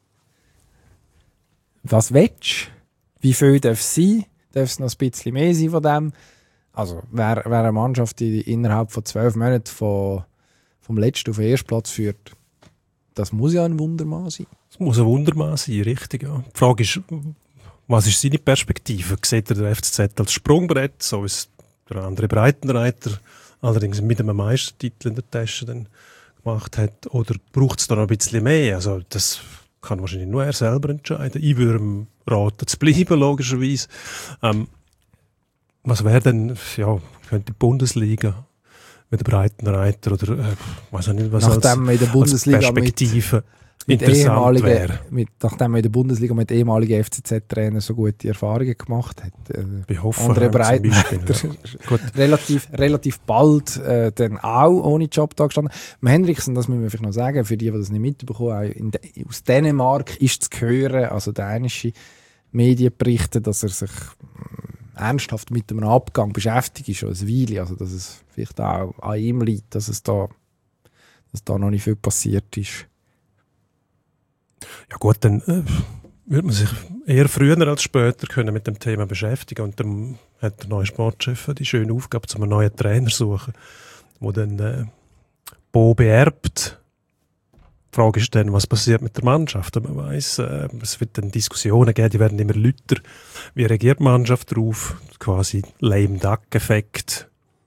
was willst du? Wie viel darf es sein? Darf es noch ein bisschen mehr sein von dem? Also, wer eine Mannschaft innerhalb von 12 Monaten vom letzten auf den ersten Platz führt, das muss ja ein Wundermann sein. Es muss ein Wundermann sein, richtig, ja. Die Frage ist, was ist seine Perspektive? Sieht er den FCZ als Sprungbrett, so wie es der andere Breitenreiter allerdings mit einem Meistertitel in der Tasche dann gemacht hat, oder braucht es da noch ein bisschen mehr? Also das kann wahrscheinlich nur er selber entscheiden. Ich würde ihm raten, zu bleiben, logischerweise. Was wäre denn, ja, könnte die Bundesliga mit der Breitenreiter oder weiß ich nicht, was nachdem in der Bundesliga als Perspektive mit interessant wäre. Nachdem man in der Bundesliga mit ehemaligen FCZ-Trainern so gute Erfahrungen gemacht hat. Bei Hoffenheim André Breitenreiter relativ bald dann auch ohne Job da gestanden. Henriksen, das müssen wir vielleicht noch sagen, für die das nicht mitbekommen haben, aus Dänemark ist zu hören, also dänische Medien berichten, dass er sich ernsthaft mit einem Abgang beschäftigt ist, schon eine Weile. Also dass es vielleicht auch an ihm liegt, dass da noch nicht viel passiert ist. Ja gut, dann würde man sich eher früher als später können mit dem Thema beschäftigen, und dann hat der neue Sportchef die schöne Aufgabe, einen neuen Trainer zu suchen, der dann Bo beerbt. Die Frage ist dann, was passiert mit der Mannschaft? Man weiss, es wird dann Diskussionen geben, die werden immer lauter. Wie reagiert die Mannschaft darauf? Quasi Lame-Duck-Effekt.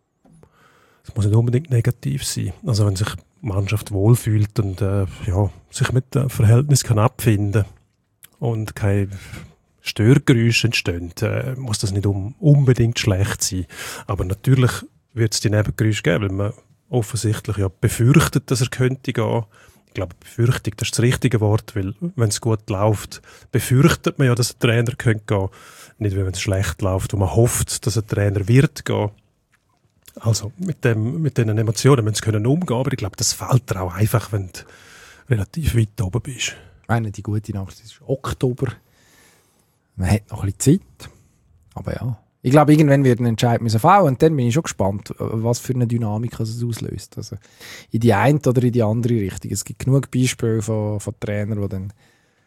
Das muss nicht unbedingt negativ sein. Also wenn sich die Mannschaft wohlfühlt und sich mit dem Verhältnis kann abfinden und keine Störgeräusche entstehen, muss das nicht unbedingt schlecht sein. Aber natürlich wird es die Nebengeräusche geben, weil man offensichtlich ja befürchtet, dass er könnte gehen. Ich glaube, Befürchtung, das ist das richtige Wort, weil wenn es gut läuft, befürchtet man ja, dass ein Trainer könnte gehen. Nicht, wenn es schlecht läuft und man hofft, dass ein Trainer wird gehen. Also mit diesen Emotionen müssen sie umgehen, aber ich glaube, das fällt dir auch einfach, wenn du relativ weit oben bist. Die gute Nachricht ist Oktober. Man hat noch ein bisschen Zeit. Aber ja. Ich glaube, irgendwann wird ein Entscheid fallen und dann bin ich schon gespannt, was für eine Dynamik es auslöst. Also in die eine oder in die andere Richtung. Es gibt genug Beispiele von Trainern, die dann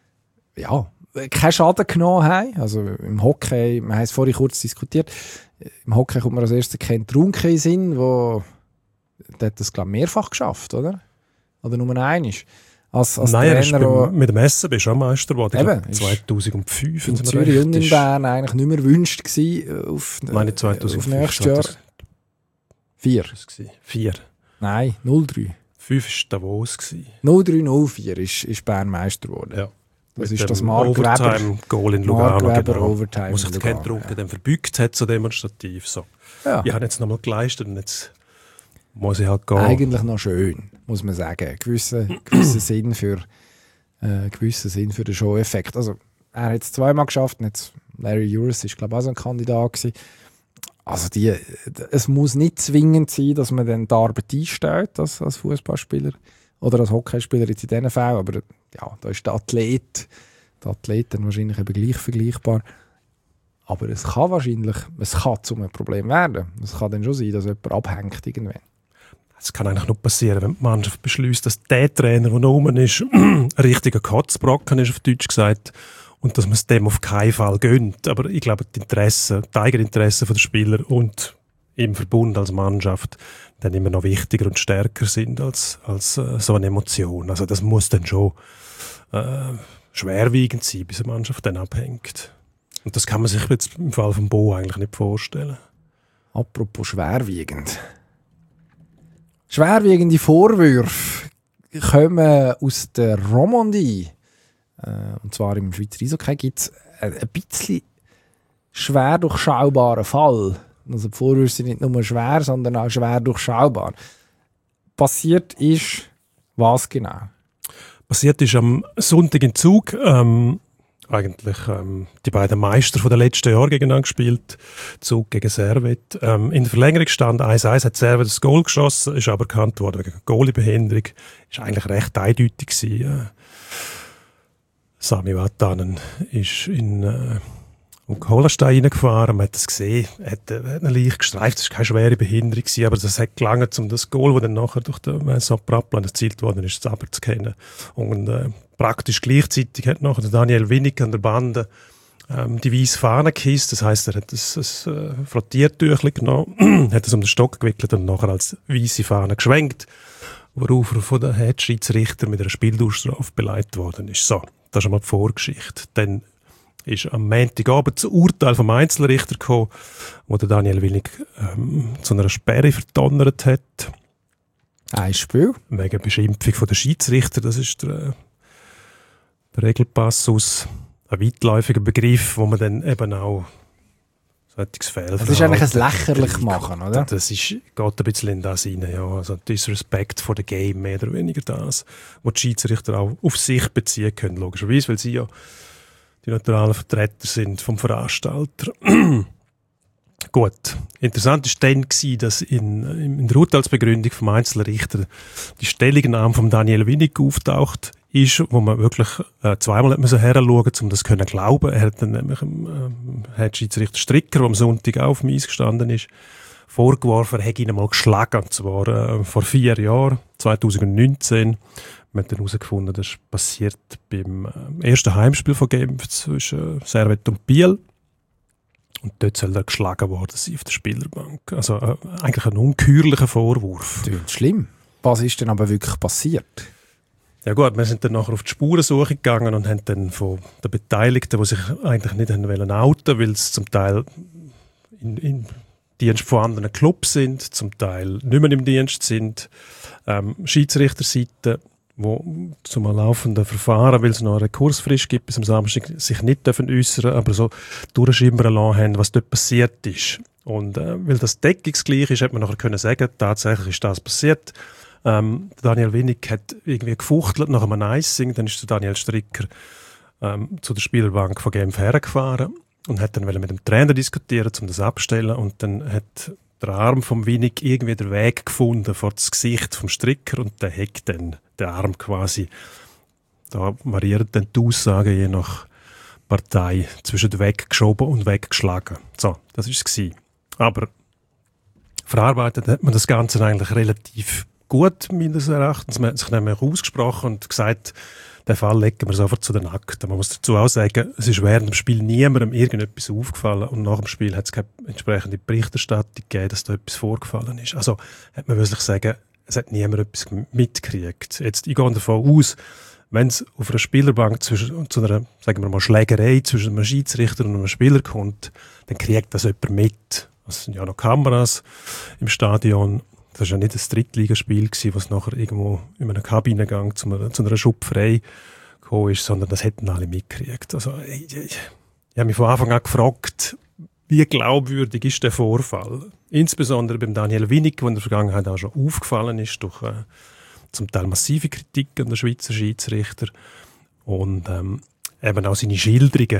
keinen Schaden genommen haben. Also im Hockey, wir haben es vorhin kurz diskutiert, im Hockey kommt man als erstes Ken Trunke in den Sinn, der hat das, glaube ich, mehrfach geschafft, oder? Oder nur einmal. Als Nein, Trainer, mit dem Essen bist du auch Meister geworden. Eben, 2005. In Zürich und in Bern eigentlich nicht mehr gewünscht gewesen auf nächstes Jahr. 4. 4. Nein, 03. 5 war Davos. 03-04 ist Bern Meister geworden. Ja. Das mit ist das Mark Weber Overtime-Goal in Lugano. Overtime wo sich der Ken Trunke dann verbeugt hat, so demonstrativ. So. Ja. Ich habe jetzt nochmal geleistet und jetzt muss ich halt gehen. Eigentlich noch schön, muss man sagen. Gewisser Sinn für den Show-Effekt. Also, er hat es zweimal geschafft. Und jetzt Larry Juris ist, glaube ich, auch so ein Kandidat gewesen. Also es muss nicht zwingend sein, dass man dann die Arbeit einstellt als Fußballspieler oder als Hockeyspieler jetzt in diesen Fällen. Aber ja, da ist der Athlet dann wahrscheinlich eben gleich vergleichbar. Aber es kann zu einem Problem werden. Es kann dann schon sein, dass jemand abhängt irgendwann. Es kann eigentlich nur passieren, wenn die Mannschaft beschließt, dass der Trainer, der noch oben ist, ein richtiger Kotzbrocken ist, auf Deutsch gesagt, und dass man es dem auf keinen Fall gönnt. Aber ich glaube, die Eigeninteressen der Spieler und im Verbund als Mannschaft dann immer noch wichtiger und stärker sind als so eine Emotion. Also das muss dann schon schwerwiegend sein, bis eine Mannschaft dann abhängt. Und das kann man sich jetzt im Fall von Bo eigentlich nicht vorstellen. Apropos schwerwiegend. Schwerwiegende Vorwürfe kommen aus der Romandie. Und zwar im Schweizer Eishockey gibt es ein bisschen schwer durchschaubaren Fall. Also die Vorwürfe sind nicht nur schwer, sondern auch schwer durchschaubar. Passiert ist was genau? Passiert ist am Sonntag in Zug. Die beiden Meister von den letzten Jahren gegeneinander gespielt. Zug gegen Servet. In der Verlängerung stand 1-1, hat Servet das Goal geschossen, ist aber bekannt worden wegen Goalie-Behinderung. Ist eigentlich recht eindeutig gewesen. Sami Vatanen ist in Kohlenstein reingefahren, man hat das gesehen, hat ihn leicht gestreift, das war keine schwere Behinderung gewesen, aber das hat gelangt, um das Goal, das dann nachher durch den Vincent Prapplan erzielt worden ist, zu kennen. Und praktisch gleichzeitig hat nachher der Daniel Winnig an der Bande die weiße Fahne gehisst, das heisst, er hat ein Frottiertüchlein genommen, hat es um den Stock gewickelt und nachher als weiße Fahne geschwenkt, worauf er von den Head-Schiedsrichter mit einer Spieldauerstrafe beleidigt worden ist. So, das ist einmal die Vorgeschichte. Dann ist am Montagabend das Urteil vom Einzelrichter gekommen, wo der Daniel Winnig zu einer Sperre verdonnert hat. Ein Spiel. Wegen Beschimpfung von der Schiedsrichter. Das ist der Regelpassus. Ein weitläufiger Begriff, wo man dann eben auch solches Fehlverhalten... Das ist eigentlich ein lächerlich machen, oder? Das geht ein bisschen in das rein, ja. Also Disrespect for the game, mehr oder weniger das, was die Schiedsrichter auch auf sich beziehen können, logischerweise, weil sie ja die neutralen Vertreter sind vom Veranstalter. Gut. Interessant war dann, dass in der Urteilsbegründung vom Einzelrichter die Stellungnahme von Daniel Winnig auftaucht ist, wo man wirklich zweimal heranschauen musste, um das zu glauben. Er hat dann nämlich Schiedsrichter Stricker, der am Sonntag auch auf dem Eis gestanden ist, vorgeworfen, er hätte ihn mal geschlagen, und zwar vor 4 Jahren, 2019. Wir haben dann herausgefunden, das ist passiert beim ersten Heimspiel von Genf zwischen Servet und Biel. Und dort soll er geschlagen worden sein auf der Spielerbank. Also eigentlich ein ungeheuerlicher Vorwurf. Das ist schlimm. Was ist denn aber wirklich passiert? Ja gut, wir sind dann nachher auf die Spurensuche gegangen und haben dann von den Beteiligten, die sich eigentlich nicht outen wollten, weil es zum Teil in Dienst von anderen Clubs sind, zum Teil nicht mehr im Dienst sind, Schiedsrichterseite, die zum laufenden Verfahren, weil es noch eine Rekursfrist gibt, bis am Samstag sich nicht äußern dürfen, aber so durchschimmern lassen haben, was dort passiert ist. Und weil das deckungsgleich ist, hat man nachher können sagen, tatsächlich ist das passiert. Daniel Winnig hat irgendwie gefuchtelt nach einem Icing, dann ist der Daniel Stricker zu der Spielerbank von Genf hergefahren und hat dann mit dem Trainer diskutieren, um das abzustellen, und dann hat der Arm vom Winnig irgendwie den Weg gefunden vor das Gesicht vom Stricker und der hat dann den Arm quasi, da variieren dann die Aussagen je nach Partei, zwischen weggeschoben und weggeschlagen. So, das war es. Aber verarbeitet hat man das Ganze eigentlich relativ gut, meines Erachtens. Man hat sich nämlich ausgesprochen und gesagt, den Fall legen wir sofort zu den Akten. Man muss dazu auch sagen, es ist während dem Spiel niemandem irgendetwas aufgefallen und nach dem Spiel hat es keine entsprechende Berichterstattung gegeben, dass da etwas vorgefallen ist. Also hat man wirklich sagen, es hat niemand etwas mitgekriegt. Jetzt, ich gehe davon aus, wenn es auf einer Spielerbank zu einer, sagen wir mal, Schlägerei zwischen einem Schiedsrichter und einem Spieler kommt, dann kriegt das jemand mit. Es sind ja noch Kameras im Stadion. Das war ja nicht ein Drittligaspiel, was nachher irgendwo in einem Kabinengang zu einer Schupferei gekommen ist, sondern das hätten alle mitgekriegt. Also, ich habe mich von Anfang an gefragt, wie glaubwürdig ist der Vorfall? Insbesondere beim Daniel Winnig, der in der Vergangenheit auch schon aufgefallen ist durch zum Teil massive Kritik an den Schweizer Schiedsrichter und eben auch seine Schilderungen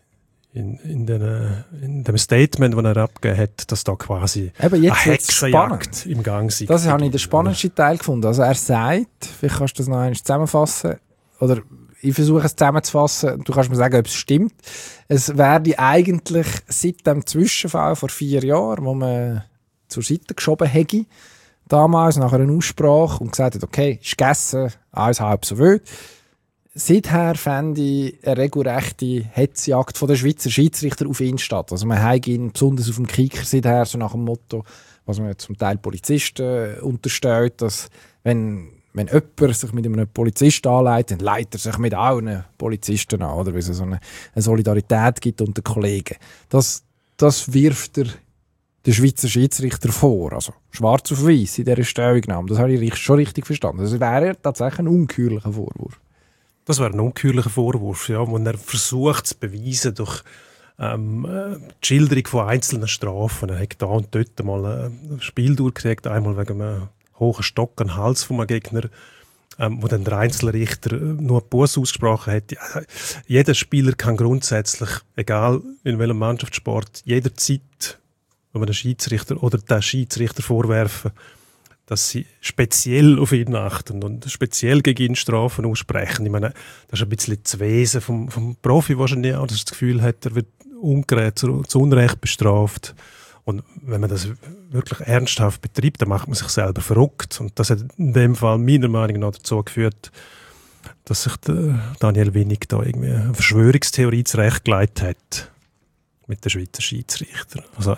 in dem Statement, das er abgegeben hat, dass da quasi eine Hexenjagd im Gang sei. Das habe ich den spannendsten Teil gefunden. Also er sagt, vielleicht kannst du das noch einmal zusammenfassen, oder ich versuche es zusammenzufassen, du kannst mir sagen, ob es stimmt. Es werde eigentlich seit dem Zwischenfall vor 4 Jahren, wo man zur Seite geschoben hätte, damals nach einer Aussprache und gesagt hat, okay, ist gegessen, alles halb so wild. Seither fände ich eine regelrechte Hetzjagd von den Schweizer Schiedsrichter auf ihn statt. Also man hat ihn besonders auf dem Kicker seither so nach dem Motto, was man zum Teil Polizisten unterstellt, dass wenn wenn jemand sich mit einem Polizisten anlegt, dann leitet er sich mit allen Polizisten an, oder? Weil es so eine Solidarität gibt unter Kollegen. Das wirft der Schweizer Schiedsrichter vor. Also schwarz auf weiß in dieser Stellungnahme. Das habe ich schon richtig verstanden. Das wäre tatsächlich ein ungeheuerlicher Vorwurf. Das wäre ein ungeheuerlicher Vorwurf, ja, wo er versucht zu beweisen durch die Schilderung von einzelnen Strafen. Er hat da und dort mal ein Spiel durchgekriegt, einmal wegen einem hohen Stock an den Hals von einem Gegner, wo dann der Einzelrichter nur einen Buss ausgesprochen hat. Jeder Spieler kann grundsätzlich, egal in welchem Mannschaftssport, jederzeit, wenn man den Schiedsrichter oder den Schiedsrichter vorwerfen, dass sie speziell auf ihn achten und speziell gegen ihn Strafen aussprechen. Ich meine, das ist ein bisschen das Wesen vom Profi wahrscheinlich auch, dass er das Gefühl hat, er wird ungerecht, zu Unrecht bestraft. Und wenn man das wirklich ernsthaft betreibt, dann macht man sich selber verrückt. Und das hat in dem Fall meiner Meinung nach dazu geführt, dass sich der Daniel Wienig da irgendwie eine Verschwörungstheorie zurechtgelegt hat mit den Schweizer Schiedsrichter. Also,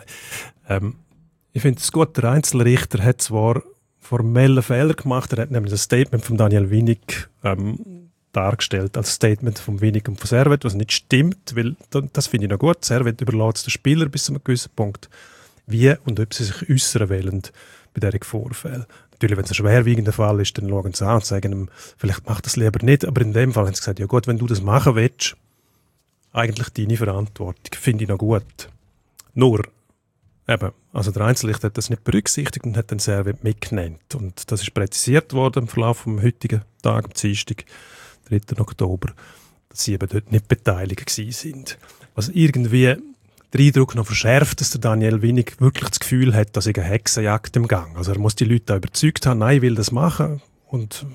ich finde es gut, der Einzelrichter hat zwar formelle Fehler gemacht, er hat nämlich das Statement von Daniel Wienig dargestellt als Statement von Wienig und von Servet, was nicht stimmt, weil das finde ich noch gut. Servet überlässt es den Spieler bis zu einem gewissen Punkt, wie und ob sie sich äußern wollen bei diesen Vorfällen. Natürlich, wenn es ein schwerwiegender Fall ist, dann schauen sie an und sagen ihm, vielleicht mach das lieber nicht, aber in dem Fall haben sie gesagt, ja gut, wenn du das machen willst, eigentlich deine Verantwortung, finde ich noch gut. Nur, eben, also der Einzelrichter hat das nicht berücksichtigt und hat den Servet mitgenannt. Und das ist präzisiert worden im Verlauf vom heutigen Tag, am Dienstag, 3. Oktober, dass sie eben dort nicht beteiligt sind. Was irgendwie den Eindruck noch verschärft, dass der Daniel Wienig wirklich das Gefühl hat, dass eine Hexenjagd im Gang. Also er muss die Leute auch überzeugt haben, nein, ich will das machen und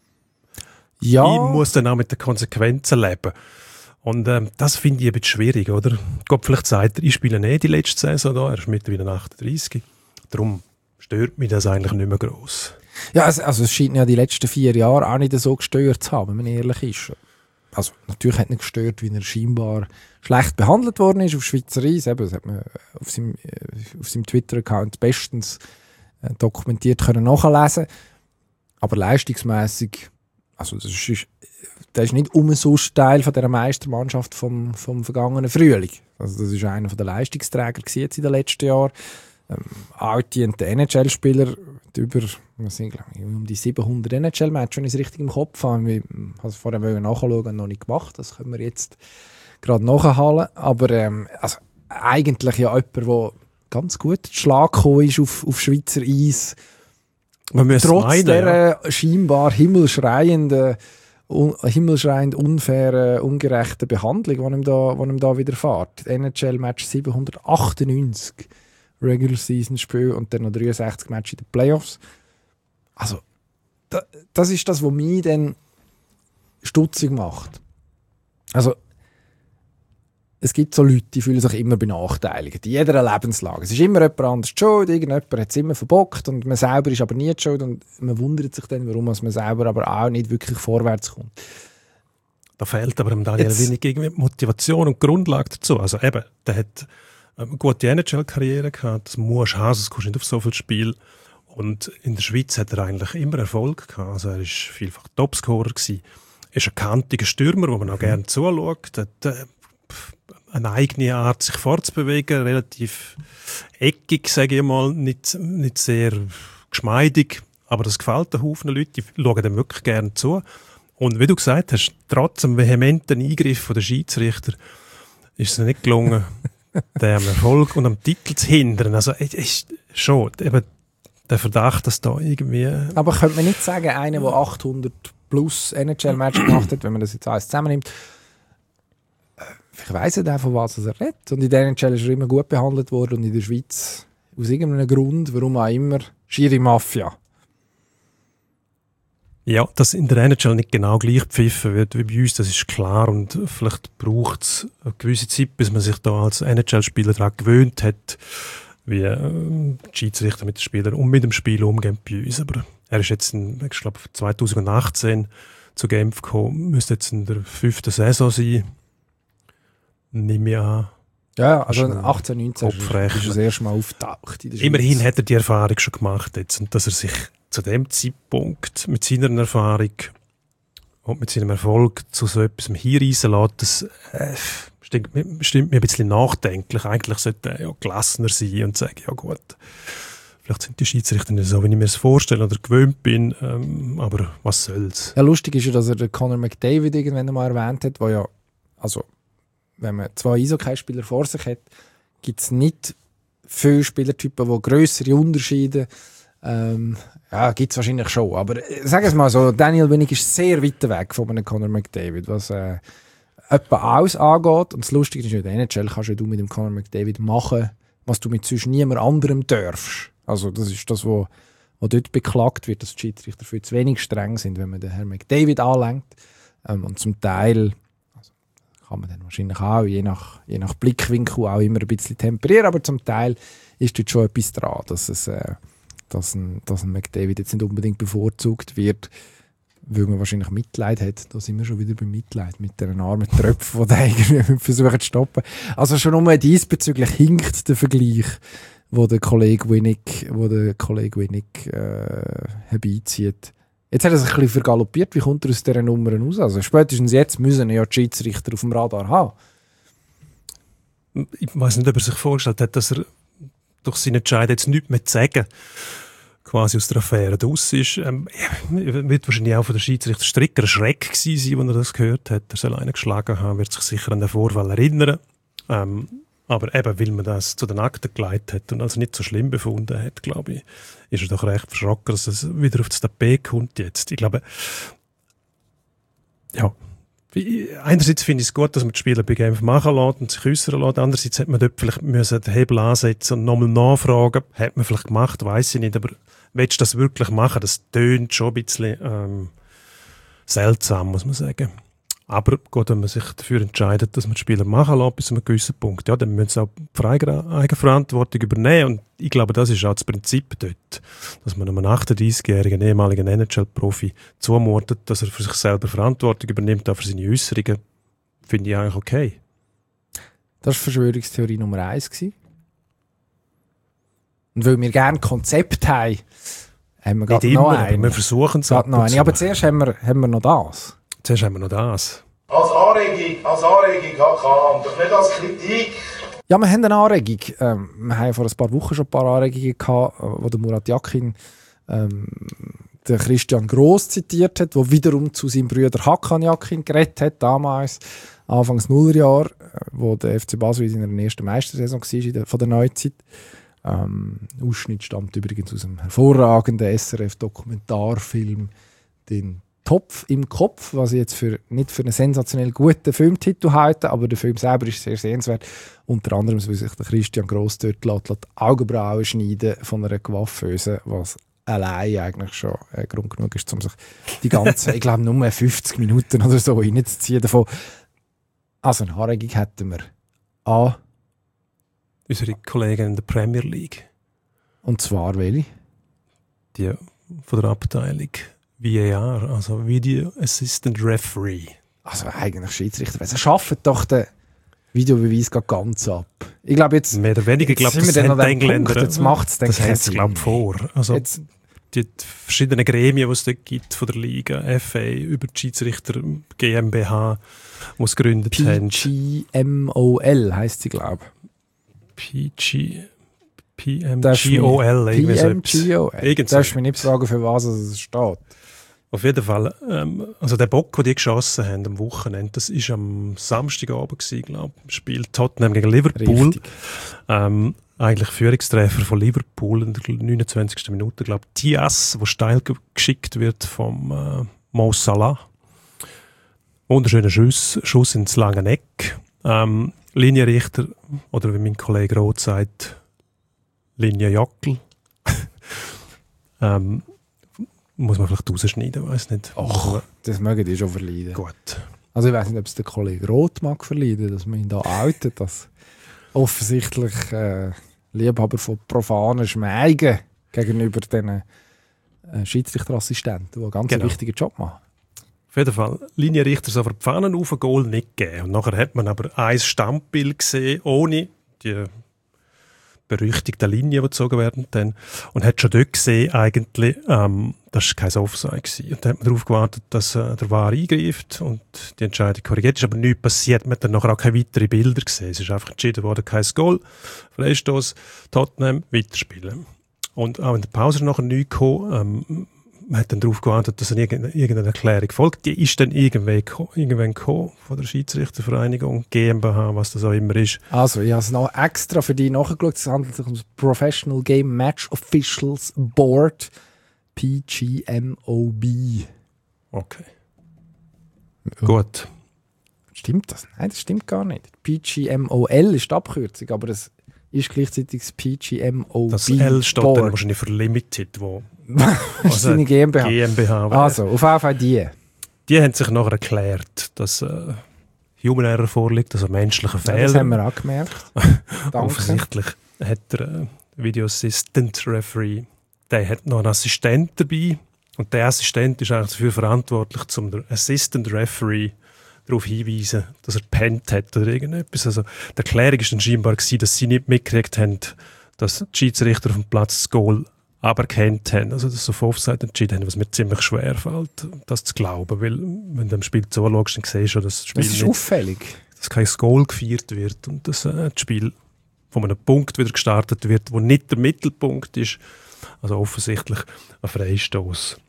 Ja. ich muss dann auch mit den Konsequenzen leben. Und das finde ich ein bisschen schwierig, oder? Gott, vielleicht sagt er, ich spiele nicht die letzte Saison da, er ist mittlerweile 38. Darum stört mich das eigentlich nicht mehr gross. Ja, also es scheint ja die letzten 4 Jahre auch nicht so gestört zu haben, wenn man ehrlich ist. Also natürlich hat er gestört, wie er scheinbar schlecht behandelt worden ist auf Schweizer Eis. Eben, das hat man auf seinem Twitter-Account bestens dokumentiert können nachlesen. Aber leistungsmässig, also der ist nicht umsonst Teil von dieser Meistermannschaft vom vergangenen Frühling. Also das ist einer der Leistungsträger jetzt in den letzten Jahren. Alte und NHL-Spieler über um die 700 NHL-Matches, wenn ich es richtig im Kopf habe. Ich habe es vorher nachschauen und noch nicht gemacht. Das können wir jetzt gerade nachholen. Aber also eigentlich ja jemand, der ganz gut zu Schlag gekommen ist auf Schweizer Eis. Trotz dieser scheinbar himmelschreiend unfairen, ungerechten Behandlung, die ihm da widerfährt. NHL-Match 798. Regular Season Spiel und dann noch 63 Matches in den Playoffs. Also, das ist das, was mich dann stutzig macht. Also, es gibt so Leute, die fühlen sich immer benachteiligt, in jeder Lebenslage. Es ist immer jemand anders schuld, irgendjemand hat es immer verbockt und man selber ist aber nie schuld und man wundert sich dann, warum man selber aber auch nicht wirklich vorwärts kommt. Da fehlt aber dem Daniel Wienig irgendwie Motivation und Grundlage dazu. Also eben, der hat eine gute NHL-Karriere gehabt, das musst du haben, sonst kommst du nicht auf so viel Spiel. Und in der Schweiz hat er eigentlich immer Erfolg gehabt. Also er war vielfach Topscorer gewesen. Er ist ein kantiger Stürmer, wo man auch gerne zuschaut. Er hat eine eigene Art, sich fortzubewegen, relativ eckig, sage ich mal, nicht sehr geschmeidig, aber das gefällt den Haufen Leute, die schauen dem wirklich gerne zu. Und wie du gesagt hast, trotz dem vehementen Eingriff der Schiedsrichter ist es nicht gelungen, den am Erfolg und am Titel zu hindern. Also ist schon eben der Verdacht, dass da irgendwie... Aber könnte man nicht sagen, einer, der 800 plus NHL-Match gemacht hat, wenn man das jetzt alles zusammennimmt, ich weiss nicht, von was er redet. Und in der NHL ist er immer gut behandelt worden und in der Schweiz aus irgendeinem Grund, warum auch immer, schiere Mafia. Ja, dass in der NHL nicht genau gleich gepfiffen wird wie bei uns, das ist klar. Und vielleicht braucht es eine gewisse Zeit, bis man sich da als NHL-Spieler daran gewöhnt hat, wie die Schiedsrichter mit den Spielern und mit dem Spiel umgehen bei uns. Aber er ist jetzt, ich glaube, 2018 zu Genf gekommen, müsste jetzt in der 5. Saison sein. Nimm ich an. Ja, also 18, 19 ist er das erste Mal auftaucht. Immerhin hat er die Erfahrung schon gemacht jetzt und dass er sich zu dem Zeitpunkt mit seiner Erfahrung und mit seinem Erfolg zu so etwas hinreisen lässt, das stimmt mir ein bisschen nachdenklich. Eigentlich sollte er ja gelassener sein und sagen, ja gut, vielleicht sind die Schiedsrichter nicht so, wie ich mir es vorstelle oder gewöhnt bin, aber was soll's. Ja, lustig ist ja, dass er den Conor McDavid irgendwann mal erwähnt hat, wo ja, also wenn man 2 Eishockey-Spieler vor sich hat, gibt es nicht viele Spielertypen, die grössere Unterschiede ja, gibt es wahrscheinlich schon. Aber sag es mal so, Daniel Winnig ist sehr weit weg von einem Conor McDavid, was etwa alles angeht. Und das Lustige ist, in der NHL kannst du mit dem Conor McDavid machen, was du mit sonst niemand anderem darfst. Also das ist das, was dort beklagt wird, dass die Schiedsrichter viel zu wenig streng sind, wenn man den Herrn McDavid anlenkt. Und zum Teil kann man dann wahrscheinlich auch, je nach Blickwinkel auch immer ein bisschen temperieren, aber zum Teil ist dort schon etwas dran, dass ein McDavid jetzt nicht unbedingt bevorzugt wird, weil man wahrscheinlich Mitleid hat. Da sind wir schon wieder bei Mitleid mit den armen Tröpfen, die da irgendwie versuchen zu stoppen. Also schon nur diesbezüglich hinkt der Vergleich, wo der Kollege Winnig herbeizieht. Jetzt hat er sich ein bisschen vergaloppiert. Wie kommt er aus dieser Nummer raus? Also spätestens jetzt müssen ja die Schiedsrichter auf dem Radar haben. Ich weiß nicht, ob er sich vorgestellt hat, dass er durch seinen Entscheid jetzt nichts mehr zu sagen, quasi aus der Affäre draus ist. Wird wahrscheinlich auch von der Schiedsrichter Stricker ein Schreck gewesen sein, als er das gehört hat. Er soll einen geschlagen haben, wird sich sicher an den Vorfall erinnern. Aber eben, weil man das zu den Akten geleitet hat und also nicht so schlimm befunden hat, glaube ich, ist er doch recht verschrocken, dass es wieder auf das Tapet kommt jetzt. Ich glaube, ja, einerseits finde ich es gut, dass man die Spieler bei Genf machen lässt und sich äußern lässt. Andererseits hätte man dort vielleicht müssen den Hebel ansetzen und nochmal nachfragen. Hat man vielleicht gemacht, weiss ich nicht. Aber willst du das wirklich machen? Das tönt schon ein bisschen seltsam, muss man sagen. Aber gut, wenn man sich dafür entscheidet, dass man die Spieler machen lässt bis zu einem gewissen Punkt, ja, dann müssen sie auch die Eigenverantwortung übernehmen. Und ich glaube, das ist auch das Prinzip dort, dass man einem 38-jährigen ehemaligen NHL-Profi zumutet, dass er für sich selber Verantwortung übernimmt, auch für seine Äußerungen, finde ich eigentlich okay. Das war Verschwörungstheorie Nummer 1 gewesen. Und weil wir gerne Konzept haben wir gerade noch eine. Wir versuchen es aber zuerst haben wir noch das. Zuerst haben wir noch das. Als Anregung HK und doch nicht als Kritik. Ja, wir haben eine Anregung. Wir haben vor ein paar Wochen schon ein paar Anregungen gehabt, wo der Murat Yakin den Christian Gross zitiert hat, der wiederum zu seinem Bruder Hakan Yakin geredet hat, damals, Anfangs Nullerjahr, wo der FC Basel in seiner ersten Meistersaison war von der Neuzeit. Ausschnitt stammt übrigens aus einem hervorragenden SRF-Dokumentarfilm, den Topf im Kopf, was ich jetzt nicht für einen sensationell guten Filmtitel halte, aber der Film selber ist sehr sehenswert. Unter anderem, weil sich der Christian Gross dort die Augenbrauen schneiden von einer Coiffeuse, was allein eigentlich schon Grund genug ist, um sich die ganzen, ich glaube, nur 50 Minuten oder so reinzuziehen davon. Also eine Anregung hätten wir an unsere Kollegen in der Premier League. Und zwar welche? Die von der Abteilung VAR, also Video Assistant Referee. Also eigentlich Schiedsrichter. Also schafft doch den Videobeweis ganz ab. Ich glaube jetzt... Mehr oder weniger, ich glaube, das sind die Engländer. Jetzt macht es dann keinen Sinn. Das haben vor. Also jetzt, die verschiedenen Gremien, die es dort gibt, von der Liga, FA, über die Schiedsrichter, GmbH, die es gegründet haben. PGMOL heisst sie, glaube ich. PMGOL. PMGOL. Darfst du mich nicht fragen, für was es steht? Auf jeden Fall, also der Bock, den die geschossen haben am Wochenende, das war am Samstagabend, glaube ich, Spiel Tottenham gegen Liverpool. Eigentlich Führungstreffer von Liverpool in der 29. Minute, glaube ich, Diaz, der steil geschickt wird vom Mo Salah. Wunderschöner Schuss ins lange Eck. Linienrichter, oder wie mein Kollege Roth sagt, Linienjackel. Muss man vielleicht rausschneiden, weiß nicht. Ach, das mögen die schon verleiden. Gut. Also ich weiß nicht, ob es der Kollege Roth mag verleiden, dass man ihn da outet, dass offensichtlich Liebhaber von profanen Schmägen gegenüber diesen Schiedsrichterassistenten, die einen ganz wichtigen Job machen. Auf jeden Fall, Linienrichter so für die Pfannen auf ein Goal nicht gegeben. Und nachher hat man aber ein Standbild gesehen, ohne die berüchtigten Linien, die gezogen werden. Dann. Und hat schon dort gesehen, eigentlich, das war kein Offside gewesen. Und dann hat man darauf gewartet, dass der VAR eingreift und die Entscheidung korrigiert ist. Aber nichts passiert. Man hat dann nachher auch keine weiteren Bilder gesehen. Es ist einfach entschieden worden, kein Goal. Freistoß, Tottenham, weiterspielen. Und auch in der Pause ist nachher nichts gekommen. Man hat dann darauf gewartet, dass irgendeine Erklärung folgt. Die ist dann irgendwann gekommen von der Schiedsrichtervereinigung, GmbH, was das auch immer ist. Also, ich habe es noch extra für dich nachgeschaut. Es handelt sich um das Professional Game Match Officials Board, PGMOB. Okay. Gut. Stimmt das? Nein, das stimmt gar nicht. PGMOL ist die Abkürzung, aber das ist gleichzeitig das PGMOB. Das L steht Board. dann wahrscheinlich für Limited, wo Das ist deine GmbH. GmbH. Also, auf jeden Fall die. Die haben sich nachher erklärt, dass Human Error vorliegt, also menschlicher Fehler. Das haben wir auch gemerkt. Danke. Offensichtlich hat der Video Assistant Referee, der hat noch einen Assistent dabei und der Assistent ist eigentlich dafür verantwortlich, um den Assistant Referee darauf hinzuweisen, dass er gepennt hat oder irgendetwas. Also die Erklärung war dann scheinbar gewesen, dass sie nicht mitgekriegt haben, dass die Schiedsrichter auf dem Platz das Goal aberkannt haben, also dass sie auf Offside entschieden haben, was mir ziemlich schwer fällt, das zu glauben, weil wenn du dem Spiel zuschaust, dann siehst du, dass das Spiel Das ist nicht, auffällig. dass kein Goal gefeiert wird und dass das Spiel von einem Punkt wieder gestartet wird, wo nicht der Mittelpunkt ist, also offensichtlich ein Freistoß.